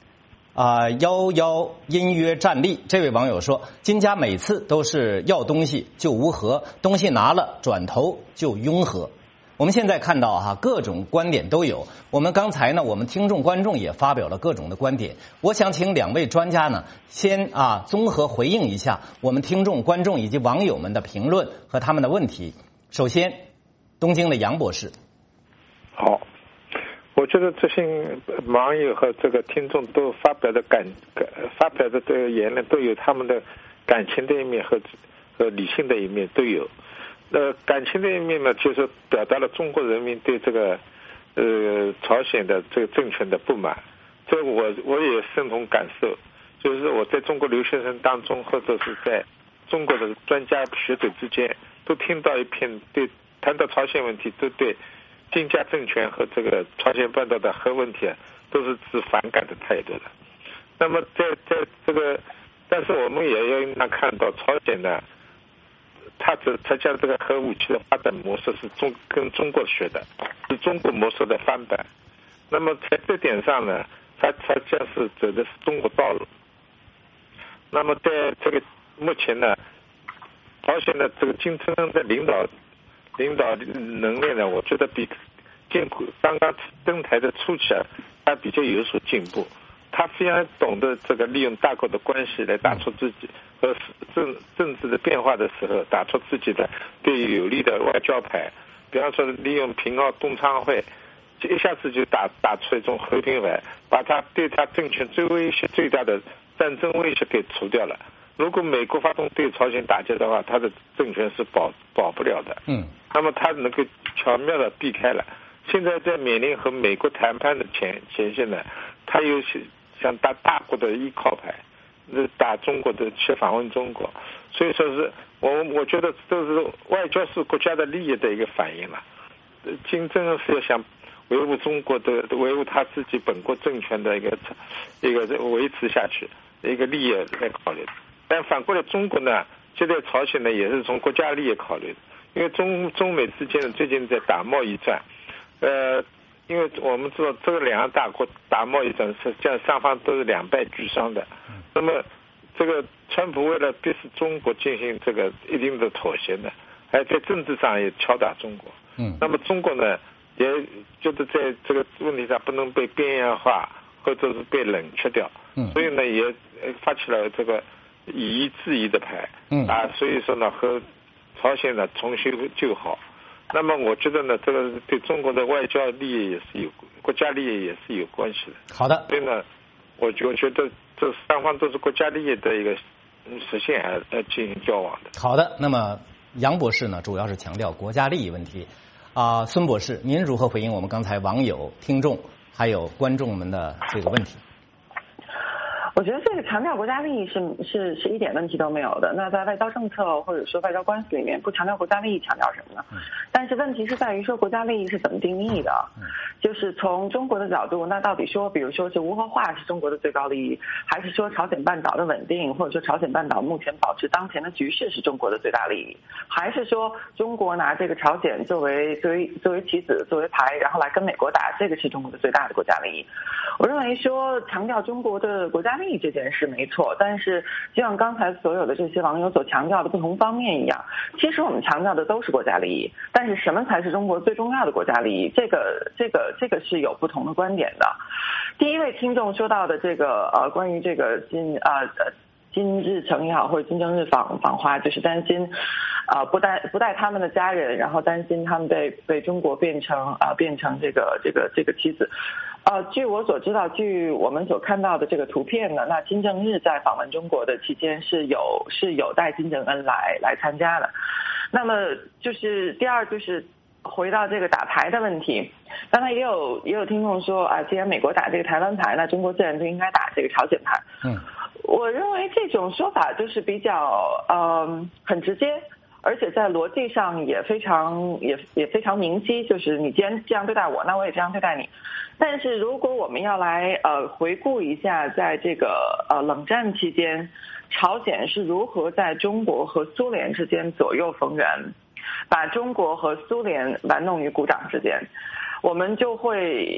啊，幺幺音乐站立这位网友说，金家每次都是要东西就无和，东西拿了转头就拥和。我们现在看到哈，各种观点都有。我们刚才呢，我们听众观众也发表了各种的观点。我想请两位专家呢，先啊综合回应一下我们听众、观众以及网友们的评论和他们的问题。首先，东京的杨博士。 好。我觉得这些网友和这个听众都发表的感发表的这个言论都有他们的感情的一面和和理性的一面都有。呃，感情的一面呢，就是表达了中国人民对这个呃朝鲜的这个政权的不满。这个我我也深同感受，就是我在中国留学生当中，或者是在中国的专家学者之间，都听到一片对谈到朝鲜问题都对金家政权和这个朝鲜半岛的核问题啊，都是持反感的态度的。那么在在这个，但是我们也要应当看到，朝鲜呢，它这它将这个核武器的发展模式是中跟中国学的，是中国模式的翻版。那么在这点上呢，它它将是走的是中国道路。那么在这个目前呢，朝鲜的这个金正恩的领导。领导能力呢，我觉得比建国刚刚登台的初期啊，他比较有所进步。他非常懂得这个利用大国的关系来打出自己和政政治的变化的时候，打出自己的对有利的外交牌。比方说，利用平奥冬昌会，一下子就打打出一种和平牌，把他对他政权最威胁最大的战争威胁给除掉了。如果美国发动对朝鲜打击的话，他的政权是保保不了的。 嗯， 那么他能够巧妙的避开了。现在在面临和美国谈判的前前线呢，他又想打大国的依靠牌，打中国的去访问中国，所以说是我我觉得这是外交是国家的利益的一个反应了。金正恩是要想维护中国的维护他自己本国政权的一个一个维持下去一个利益来考虑的。但反过来，中国呢，现在朝鲜呢，也是从国家利益考虑的，因为中中美之间最近在打贸易战，呃，因为我们知道这个两个大国打贸易战，实际上双方都是两败俱伤的。那么，这个川普为了逼使中国进行这个一定的妥协呢，还在政治上也敲打中国。 嗯。 那么中国呢，也觉得在这个问题上不能被边缘化，或者是被冷却掉。 嗯。 所以呢，也发起了这个。以夷制夷的牌， 嗯啊，所以说呢，和朝鲜呢重修旧好。那么我觉得呢，这个对中国的外交利益也是有，国家利益也是有关系的。 好的。 所以呢，我觉我觉得这双方都是国家利益的一个实现而呃进行交往的。 好的，那么杨博士呢，主要是强调国家利益问题。啊、呃，孙博士，您如何回应我们刚才网友、听众还有观众们的这个问题？ 我觉得这个强调国家利益是是是一点问题都没有的。那在外交政策或者说外交关系里面，不强调国家利益，强调什么呢？但是问题是在于说国家利益是怎么定义的？就是从中国的角度，那到底说，比如说是无核化是中国的最高利益，还是说朝鲜半岛的稳定，或者说朝鲜半岛目前保持当前的局势是中国的最大利益，还是说中国拿这个朝鲜作为作为作为棋子、作为牌，然后来跟美国打，这个是中国的最大的国家利益？我认为说强调中国的国家利益这件事没错，但是就像刚才所有的这些网友所强调的不同方面一样，其实我们强调的都是国家利益，但是什么才是中国最重要的国家利益？这个这个这个是有不同的观点的。第一位听众说到的这个呃，关于这个金啊呃。金日成也好，或者金正日访访华，就是担心，啊、呃、不带不带他们的家人，然后担心他们被被中国变成啊、呃、变成这个这个这个棋子。呃，据我所知道，据我们所看到的这个图片呢，那金正日在访问中国的期间是有是有带金正恩来来参加的。那么就是第二就是回到这个打牌的问题，刚才也有也有听众说啊，既然美国打这个台湾牌，那中国自然就应该打这个朝鲜牌。嗯。我认为这种说法就是比较嗯很直接，而且在逻辑上也非常也也非常明晰，就是你既然这样对待我，那我也这样对待你。但是如果我们要来呃回顾一下，在这个呃冷战期间，朝鲜是如何在中国和苏联之间左右逢源，把中国和苏联玩弄于股掌之间，我们就会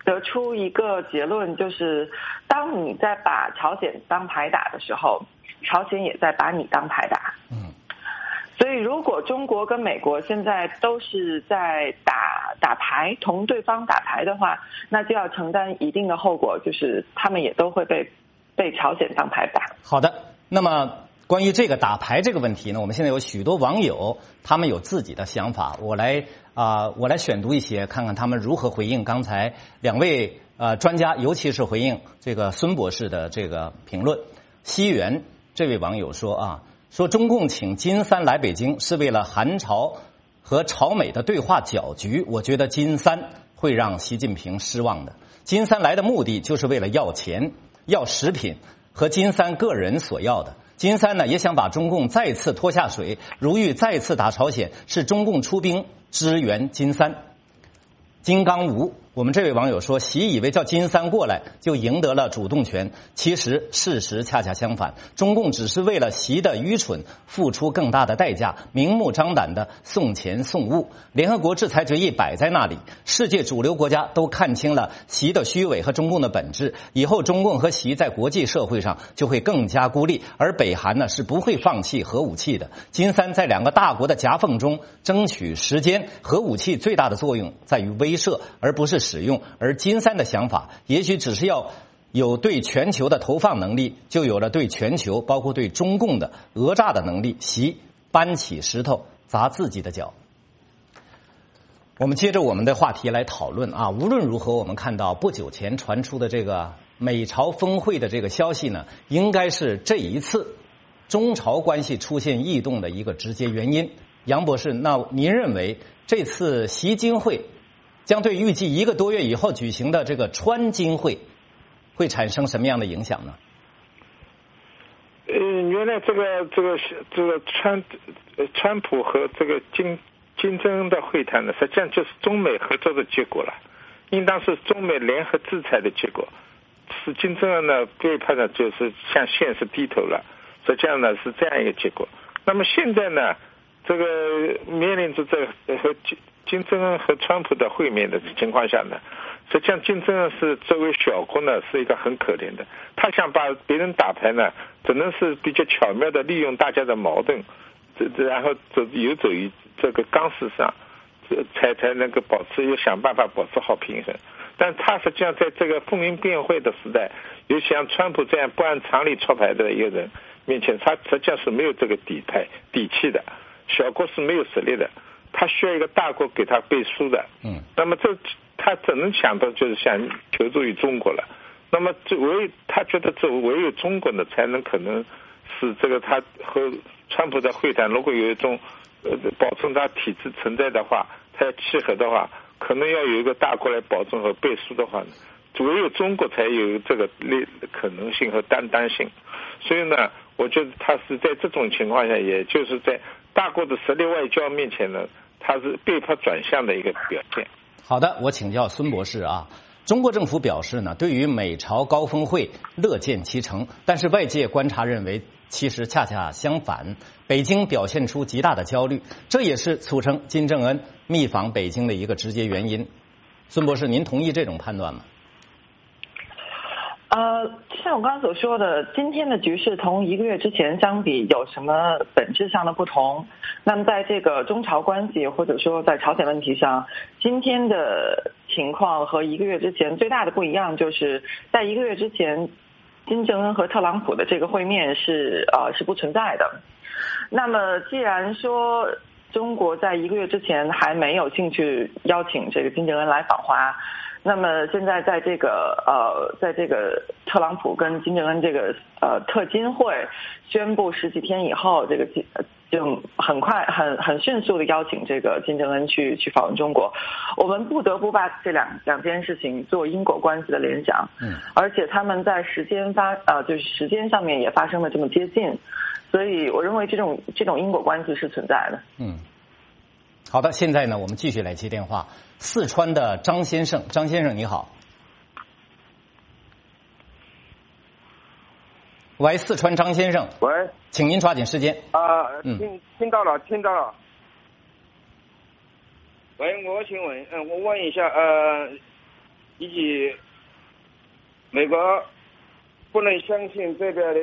得出一个结论，就是当你在把朝鲜当牌打的时候，朝鲜也在把你当牌打。 嗯， 所以如果中国跟美国现在都是在打打牌，同对方打牌的话，那就要承担一定的后果，就是他们也都会被被朝鲜当牌打。 好的，那么关于这个打牌这个问题呢，我们现在有许多网友，他们有自己的想法，我来啊、呃，我来选读一些，看看他们如何回应刚才两位呃专家，尤其是回应这个孙博士的这个评论。西元这位网友说啊，说中共请金三来北京是为了韩朝和朝美的对话搅局，我觉得金三会让习近平失望的。金三来的目的就是为了要钱、要食品和金三个人所要的。金三呢也想把中共再次拖下水，如欲再次打朝鲜，是中共出兵支援金三。金刚吴，我们这位网友说，习以为叫金三过来就赢得了主动权，其实事实恰恰相反，中共只是为了习的愚蠢付出更大的代价，明目张胆的送钱送物。联合国制裁决议摆在那里，世界主流国家都看清了习的虚伪和中共的本质，以后中共和习在国际社会上就会更加孤立，而北韩呢是不会放弃核武器的。金三在两个大国的夹缝中争取时间，核武器最大的作用在于威慑而不是使用，而金三的想法也许只是要有对全球的投放能力，就有了对全球包括对中共的讹诈的能力。习搬起石头砸自己的脚。我们接着我们的话题来讨论啊，无论如何我们看到不久前传出的这个美朝峰会的这个消息呢，应该是这一次中朝关系出现异动的一个直接原因。杨博士，那您认为这次习金会将对预计一个多月以后举行的这个川金会会产生什么样的影响呢？ 呃，原来这个这个这个川川普和这个金金正恩的会谈呢，实际上就是中美合作的结果了，应当是中美联合制裁的结果。是金正恩呢背叛呢，就是向现实低头了，实际上呢是这样一个结果。那么现在呢，这个面临着这个和金金正恩和川普的会面的情况下呢，实际上金正恩是作为小国呢是一个很可怜的，他想把别人打牌呢，只能是比较巧妙的利用大家的矛盾，这这然后走游走于这个钢丝上，这才才能够保持又想办法保持好平衡。但他实际上在这个风云变幻的时代，有像川普这样不按常理出牌的一个人面前，他实际上是没有这个底牌底气的，小国是没有实力的。他需要一个大国给他背书的，嗯，那么这他只能想到就是想求助于中国了。那么这唯他觉得这唯有中国呢，才能可能使这个他和川普的会谈，如果有一种呃保证他体制存在的话，他要契合的话，可能要有一个大国来保证和背书的话呢，唯有中国才有这个可能性和担当性。所以呢，我觉得他是在这种情况下，也就是在大国的实力外交面前呢，它是被迫转向的一个表现。 好的，我请教孙博士啊，中国政府表示呢，对于美朝高峰会乐见其成，但是外界观察认为，其实恰恰相反，北京表现出极大的焦虑，这也是促成金正恩密访北京的一个直接原因。孙博士，您同意这种判断吗？ 呃，像我刚刚所说的，今天的局势同一个月之前相比有什么本质上的不同？那么在这个中朝关系或者说在朝鲜问题上，今天的情况和一个月之前最大的不一样，就是在一个月之前，金正恩和特朗普的这个会面是呃是不存在的。那么既然说中国在一个月之前还没有兴趣邀请这个金正恩来访华，那么现在在这个呃，在这个特朗普跟金正恩这个呃特金会宣布十几天以后，这个就很快很很迅速的邀请这个金正恩去去访问中国，我们不得不把这两两件事情做因果关系的联想，嗯，而且他们在时间发呃就是时间上面也发生了这么接近，所以我认为这种这种因果关系是存在的， 嗯。好的，现在呢，我们继续来接电话。四川的张先生，张先生你好。喂，四川张先生。 喂， 请您抓紧时间。 啊，嗯，听听到了，听到了。喂，我请问，嗯，我问一下，呃， 以及美国不能相信这边的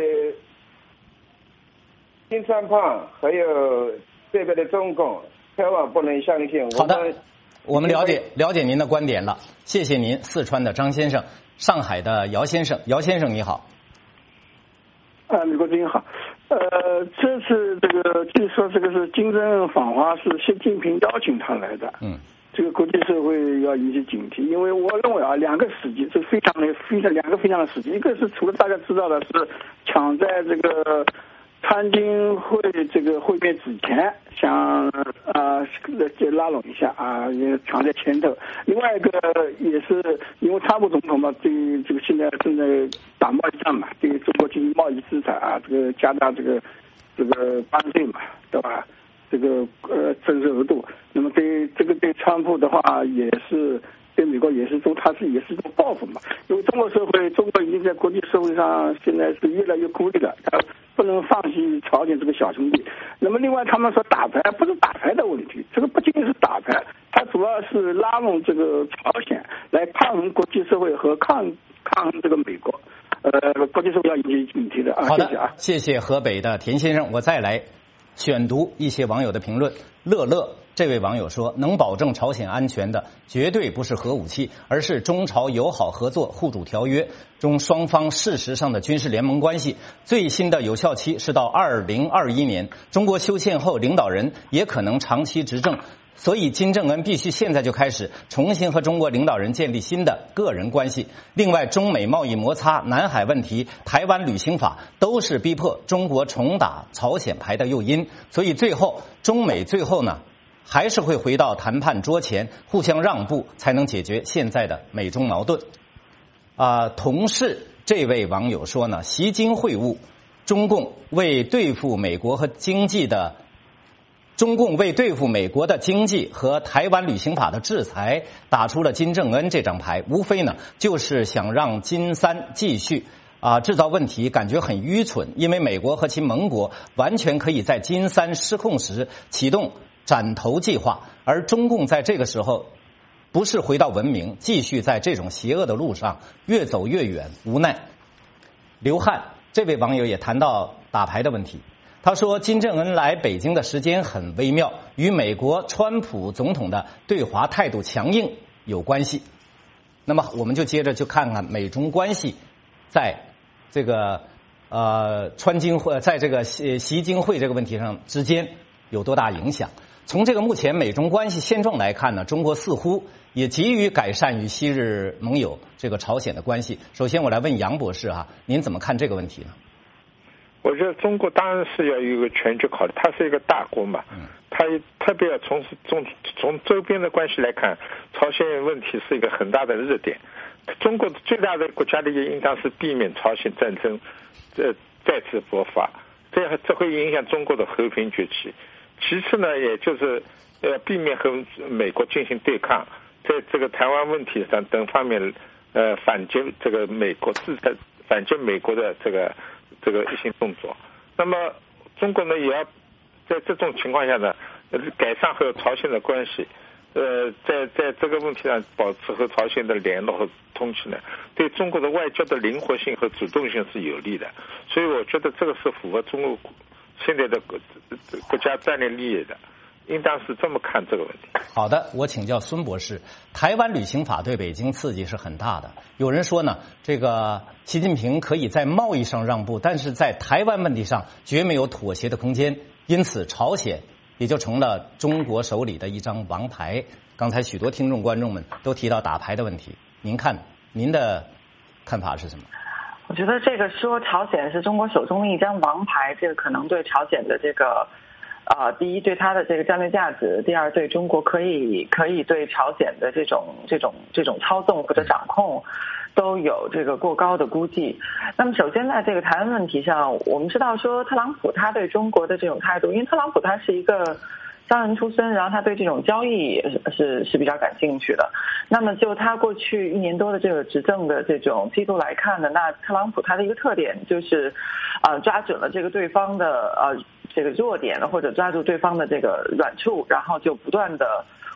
金三胖，还有这边的中共，千万不能相信。 好的，我们了解了解您的观点了，谢谢您。四川的张先生，上海的姚先生，姚先生你好。 啊，美国之音好。呃，这次这个据说这个是金正恩访华是习近平邀请他来的。嗯。这个国际社会要引起警惕，因为我认为啊，两个时机是非常的、非常两个非常的时机。一个是除了大家知道的是抢在这个川金会这个会面之前，想啊就拉拢一下啊，也抢在前头。另外一个也是因为川普总统嘛，对这个现在正在打贸易战嘛，对中国进行贸易制裁啊，这个加大这个这个关税嘛，对吧？这个呃征收额度，那么对这个对川普的话也是对美国也是中，他是也是一种报复嘛。因为中国社会，中国已经在国际社会上现在是越来越孤立了，他不能放弃朝鲜这个小兄弟。那么另外他们说打牌不是打牌的问题，这个不仅仅是打牌，它主要是拉拢这个朝鲜来抗衡国际社会和抗抗衡这个美国。呃，国际社会要引起警惕的啊。 好的， 谢谢啊， 谢谢河北的田先生，我再来选读一些网友的评论。乐乐这位网友说，能保证朝鲜安全的绝对不是核武器，而是中朝友好合作互助条约中双方事实上的军事联盟关系。最新的有效期是到二零二一年，中国修宪后领导人也可能长期执政，所以金正恩必须现在就开始重新和中国领导人建立新的个人关系。另外，中美贸易摩擦、南海问题、台湾旅行法都是逼迫中国重打朝鲜牌的诱因，所以最后中美最后呢还是会回到谈判桌前，互相让步才能解决现在的美中矛盾。啊、呃，同是这位网友说呢，习金会晤，中共为对付美国和经济的。中共为对付美国的经济和台湾旅行法的制裁打出了金正恩这张牌，无非呢就是想让金三继续啊、呃、制造问题，感觉很愚蠢，因为美国和其盟国完全可以在金三失控时启动斩头计划，而中共在这个时候不是回到文明，继续在这种邪恶的路上越走越远，无奈。刘汉这位网友也谈到打牌的问题。他说，金正恩来北京的时间很微妙，与美国川普总统的对华态度强硬有关系。那么我们就接着就看看美中关系在这个呃川金会在这个习习金会这个问题上之间有多大影响。从这个目前美中关系现状来看呢，中国似乎也急于改善与昔日盟友这个朝鲜的关系。首先我来问杨博士啊，您怎么看这个问题呢？ 我觉得中国当然是要有一个全局考虑，它是一个大国嘛，它特别要从从从周边的关系来看，朝鲜问题是一个很大的热点。中国最大的国家利益应当是避免朝鲜战争呃再次勃发，这样这会影响中国的和平崛起。其次呢，也就是呃避免和美国进行对抗，在这个台湾问题上等方面呃反击这个美国制裁，反击美国的这个。这个一些动作，那么中国呢也要在这种情况下呢，改善和朝鲜的关系，呃，在在这个问题上保持和朝鲜的联络和通气呢，对中国的外交的灵活性和主动性是有利的，所以我觉得这个是符合中国现在的国国家战略利益的。应当是这么看这个问题。 好的，我请教孙博士，台湾旅行法对北京刺激是很大的。有人说呢，这个习近平可以在贸易上让步，但是在台湾问题上绝没有妥协的空间，因此朝鲜也就成了中国手里的一张王牌。刚才许多听众观众们都提到打牌的问题，您看您的看法是什么？ 我觉得这个说朝鲜是中国手中的一张王牌，这个可能对朝鲜的这个呃，第一对它的这个战略价值，第二对中国可以可以对朝鲜的这种这种这种操纵或者掌控都有这个过高的估计。那么首先在这个台湾问题上，我们知道说特朗普他对中国的这种态度，因为特朗普他是一个商人出身，然后他对这种交易是是是比较感兴趣的。那么就他过去一年多的这个执政的这种记录来看呢，那特朗普他的一个特点就是呃抓准了这个对方的呃这个弱点，或者抓住对方的这个软处，然后就不断的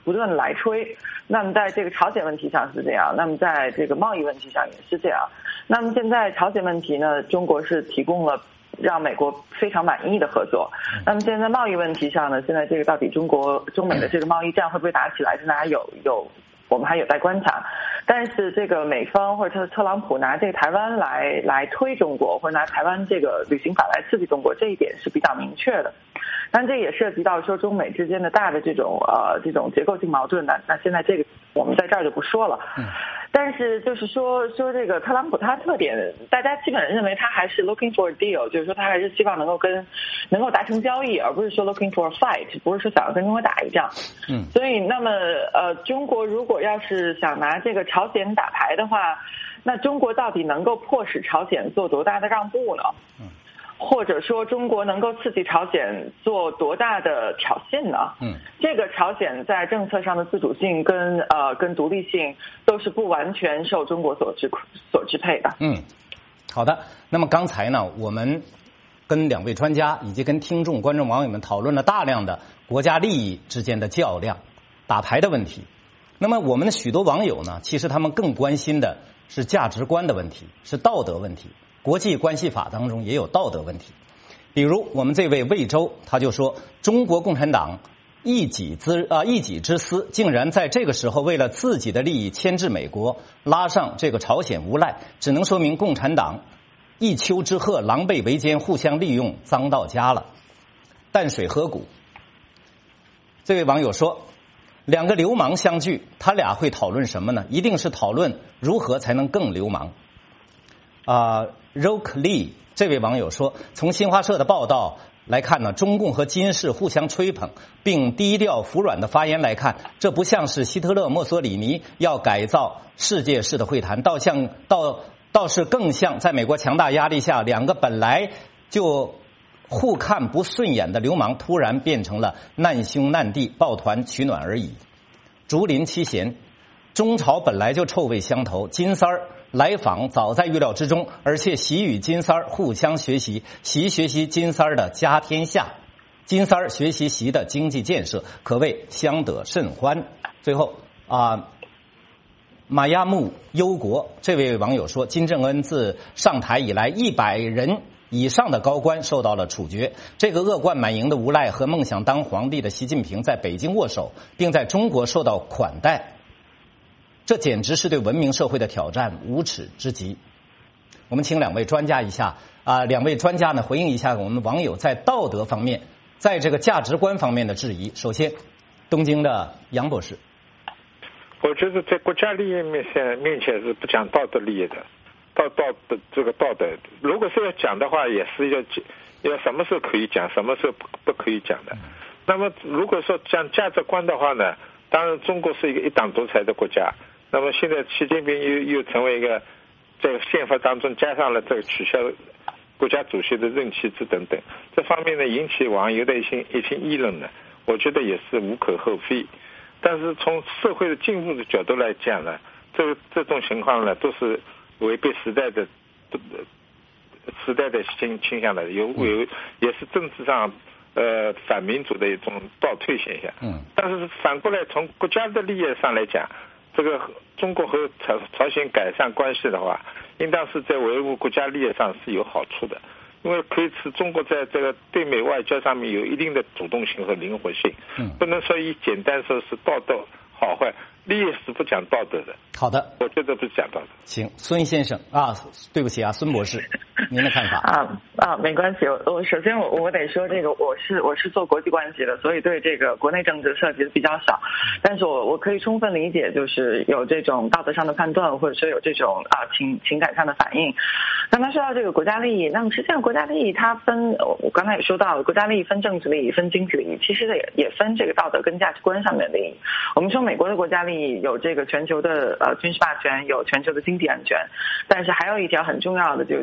不断的来吹。那么在这个朝鲜问题上是这样，那么在这个贸易问题上也是这样。那么现在朝鲜问题呢，中国是提供了让美国非常满意的合作。那么现在贸易问题上呢，现在这个到底中国中美的这个贸易战会不会打起来，现在还有有我们还有待观察。但是这个美方或者特特朗普拿这个台湾来来推中国，或者拿台湾这个旅行法来刺激中国，这一点是比较明确的。但这也涉及到说中美之间的大的这种呃这种结构性矛盾呢。那现在这个我们在这儿就不说了。嗯。但是就是说说这个特朗普他特点，大家基本认为他还是 looking for a deal， 就是说他还是希望能够跟能够达成交易，而不是说 looking for a fight， 不是说想要跟中国打一仗。嗯。所以那么呃中国如果要是想拿这个朝鲜打牌的话，那中国到底能够迫使朝鲜做多大的让步呢？嗯。或者说中国能够刺激朝鲜做多大的挑衅呢？嗯，这个朝鲜在政策上的自主性跟呃跟独立性都是不完全受中国所支所支配的。 嗯，好的。那么刚才呢，我们跟两位专家以及跟听众、观众、网友们讨论了大量的国家利益之间的较量、打牌的问题。那么我们的许多网友呢，其实他们更关心的是价值观的问题，是道德问题。国际关系法当中也有道德问题，比如我们这位魏州他就说，中国共产党一己之啊一己之私，竟然在这个时候为了自己的利益牵制美国，拉上这个朝鲜无赖，只能说明共产党一丘之貉，狼狈为奸，互相利用，脏到家了。淡水河谷，这位网友说，两个流氓相聚，他俩会讨论什么呢？一定是讨论如何才能更流氓。啊、呃、，Roke Lee 这位网友说，从新华社的报道来看呢，中共和金氏互相吹捧，并低调服软的发言来看，这不像是希特勒、墨索里尼要改造世界式的会谈，倒像倒倒是更像在美国强大压力下，两个本来就互看不顺眼的流氓突然变成了难兄难弟，抱团取暖而已。竹林七贤，中朝本来就臭味相投，金三儿来访早在预料之中，而且习与金三儿互相学习，习学习金三儿的家天下，金三儿学习习的经济建设，可谓相得甚欢。最后啊，马亚木忧国这位网友说，金正恩自上台以来，一百人以上的高官受到了处决，这个恶贯满盈的无赖和梦想当皇帝的习近平在北京握手，并在中国受到款待，这简直是对文明社会的挑战，无耻之极。我们请两位专家一下啊、呃，两位专家呢回应一下我们网友在道德方面，在这个价值观方面的质疑。首先，东京的杨博士， 我觉得在国家利益面前面前是不讲道德利益的，道道的这个道德，如果是要讲的话，也是要要什么时候可以讲，什么时候不不可以讲的。那么如果说讲价值观的话呢，当然中国是一个一党独裁的国家。那么现在习近平又又成为一个这个宪法当中加上了这个取消国家主席的任期制等等，这方面呢引起网友的一些一些议论呢，我觉得也是无可厚非。但是从社会的进步的角度来讲呢，这这种情况呢都是违背时代的时代的倾倾向的，有有也是政治上呃反民主的一种倒退现象。嗯。但是反过来从国家的利益上来讲，这个中国和朝朝鲜改善关系的话，应当是在维护国家利益上是有好处的，因为可以使中国在这个对美外交上面有一定的主动性和灵活性。嗯，不能说以简单说是道德好坏，利益是不讲道德的。 好的， 我觉得不是讲道德。 行，孙先生啊，对不起啊，孙博士，您的看法啊啊，没关系，我我首先我我得说这个，我是我是做国际关系的，所以对这个国内政治涉及的比较少，但是我我可以充分理解，就是有这种道德上的判断，或者说有这种啊情情感上的反应。刚才说到这个国家利益，那么实际上国家利益它分，我刚才也说到了，国家利益分政治利益，分经济利益，其实也也分这个道德跟价值观上面的利益。我们说美国的国家利益有这个全球的呃军事霸权，有全球的经济安全，但是还有一条很重要的就是全球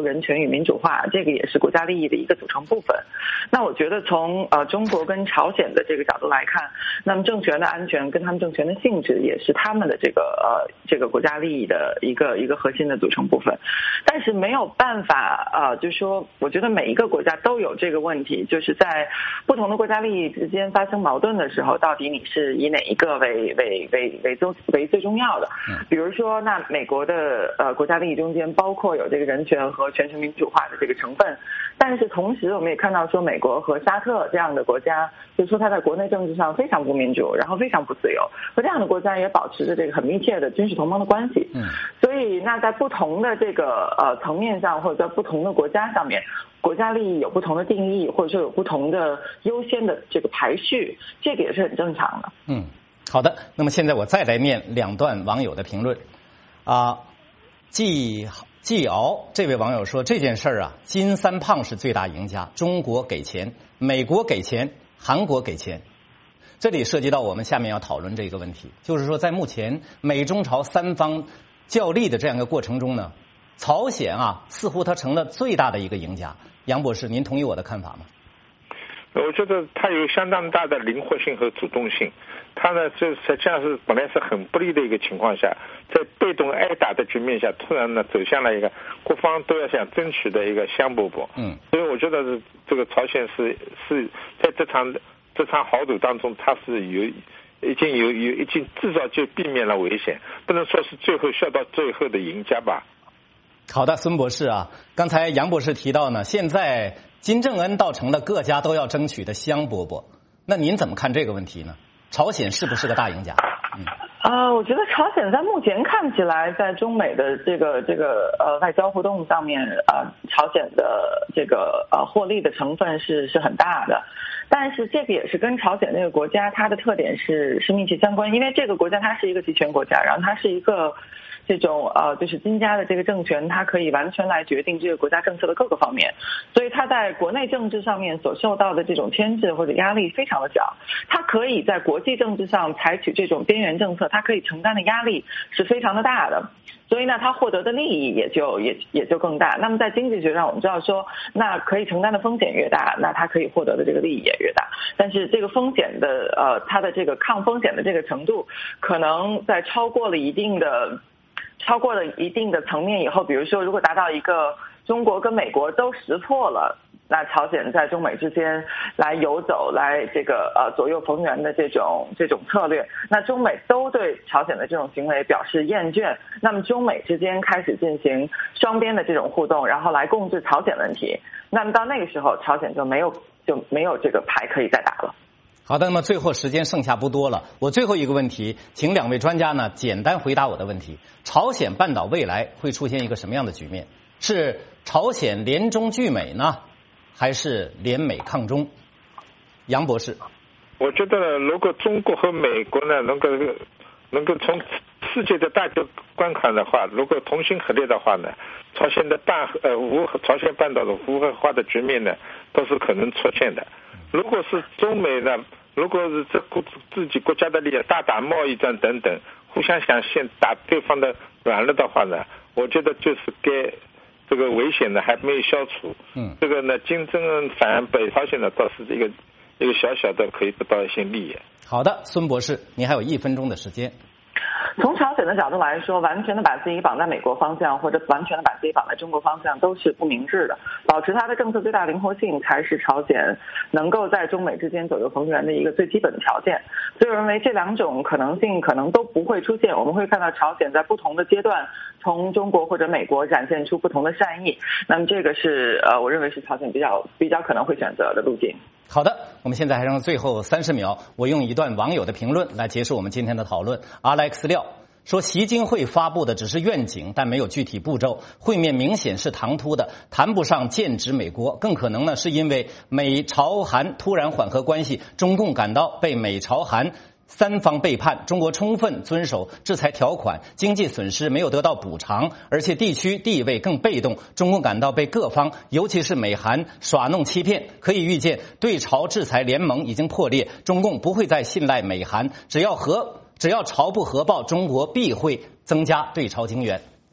由、人权与民主化，这个也是国家利益的一个组成部分。那我觉得从呃中国跟朝鲜的这个角度来看，那么政权的安全跟他们政权的性质也是他们的这个呃这个国家利益的一个一个核心的组成部分。但是没有办法呃，就是说，我觉得每一个国家都有这个问题，就是在不同的国家利益之间发生矛盾的时候，到底你是以哪一个为为为为最为最重要的？比如说，那美国的呃国家利益中间包括有这个人权和全球民主化的这个成分，但是同时我们也看到说，美国和沙特这样的国家，就是说它在国内政治上非常不民主，然后非常不自由，和这样的国家也保持着这个很密切的军事同盟的关系。嗯，所以那在不同的这个呃层面上，或者在不同的国家上面，国家利益有不同的定义，或者说有不同的优先的这个排序，这个也是很正常的。 嗯，好的。那么现在我再来念两段网友的评论。啊，季季敖这位网友说，这件事儿啊，金三胖是最大赢家，中国给钱，美国给钱，韩国给钱。这里涉及到我们下面要讨论这个问题，就是说在目前美中朝三方较力的这样一个过程中呢，朝鲜啊似乎它成了最大的一个赢家。杨博士，您同意我的看法吗？ 我觉得它有相当大的灵活性和主动性，它呢就实际上是本来是很不利的一个情况下，在被动挨打的局面下，突然呢走向了一个各方都要想争取的一个香饽饽。嗯，所以我觉得是这个朝鲜是是在这场这场豪赌当中，它是有已经有有已经至少就避免了危险，不能说是最后笑到最后的赢家吧。 好的，孙博士啊，刚才杨博士提到呢，现在金正恩倒成了各家都要争取的香饽饽，那您怎么看这个问题呢？朝鲜是不是个大赢家？嗯， 啊、呃，我觉得朝鲜在目前看起来，在中美的这个这个呃外交互动上面，呃，朝鲜的这个呃获利的成分是是很大的。但是这个也是跟朝鲜这个国家它的特点是是密切相关，因为这个国家它是一个集权国家，然后它是一个这种呃就是金家的这个政权，它可以完全来决定这个国家政策的各个方面，所以它在国内政治上面所受到的这种牵制或者压力非常的小，它可以在国际政治上采取这种边缘政策，它可以承担的压力是非常的大的。所以呢，他获得的利益也就也也就更大。那么在经济学上，我们知道说，那可以承担的风险越大，那他可以获得的这个利益也越大。但是这个风险的呃，它的这个抗风险的这个程度，可能在超过了一定的超过了一定的层面以后，比如说如果达到一个中国跟美国都识破了，那朝鲜在中美之间来游走，来这个呃左右逢源的这种这种策略，那中美都对朝鲜的这种行为表示厌倦，那么中美之间开始进行双边的这种互动，然后来共治朝鲜问题。那么到那个时候，朝鲜就没有就没有这个牌可以再打了。 好的，那么最后时间剩下不多了，我最后一个问题，请两位专家呢简单回答我的问题：朝鲜半岛未来会出现一个什么样的局面？是朝鲜联中拒美呢？还是联美抗中？杨博士， 我觉得如果中国和美国呢能够能够从世界的大局观看的话，如果同心合力的话呢，朝鲜的半呃无朝鲜半岛的无核化的局面呢都是可能出现的。如果是中美呢，如果是这自己国家的利益大打贸易战等等，互相想先打对方的软肋的话呢，我觉得就是给。这个危险呢还没有消除，嗯，这个呢，金正恩反北朝鲜呢倒是一个一个小小的可以得到一些利益。 好的，孙博士，您还有一分钟的时间。 从朝鲜的角度来说，完全的把自己绑在美国方向，或者完全的把自己绑在中国方向，都是不明智的。保持它的政策最大灵活性，才是朝鲜能够在中美之间左右逢源的一个最基本的条件。所以我认为这两种可能性可能都不会出现。我们会看到朝鲜在不同的阶段，从中国或者美国展现出不同的善意。那么这个是呃，我认为是朝鲜比较比较可能会选择的路径。 好的，我们现在还剩最后三十秒，我用一段网友的评论来结束我们今天的讨论。Alex 廖说，习经会发布的只是愿景，但没有具体步骤，会面明显是唐突的，谈不上剑指美国，更可能呢是因为美朝韩突然缓和关系，中共感到被美朝韩三方背叛，中国充分遵守制裁条款，经济损失没有得到补偿，而且地区地位更被动，中共感到被各方，尤其是美韩耍弄欺骗。可以预见，对朝制裁联盟已经破裂，中共不会再信赖美韩，只要和只要朝不核爆，中国必会增加对朝经援。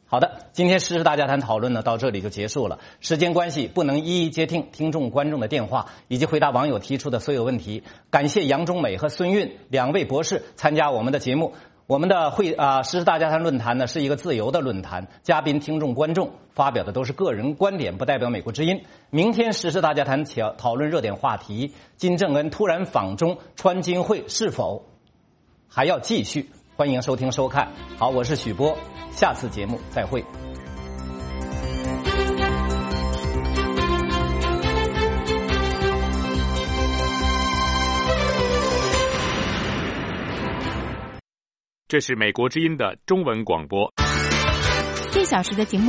好的，今天时事大家谈讨论呢到这里就结束了。时间关系，不能一一接听听众观众的电话以及回答网友提出的所有问题。感谢杨中美和孙韵两位博士参加我们的节目。我们的会啊时事大家谈论坛呢是一个自由的论坛，嘉宾、听众、观众发表的都是个人观点，不代表美国之音。明天时事大家谈讨讨论热点话题，金正恩突然访中，川金会是否还要继续？欢迎收听收看。好，我是许波，下次节目再会。 这是美国之音的中文广播。 一小时的节目。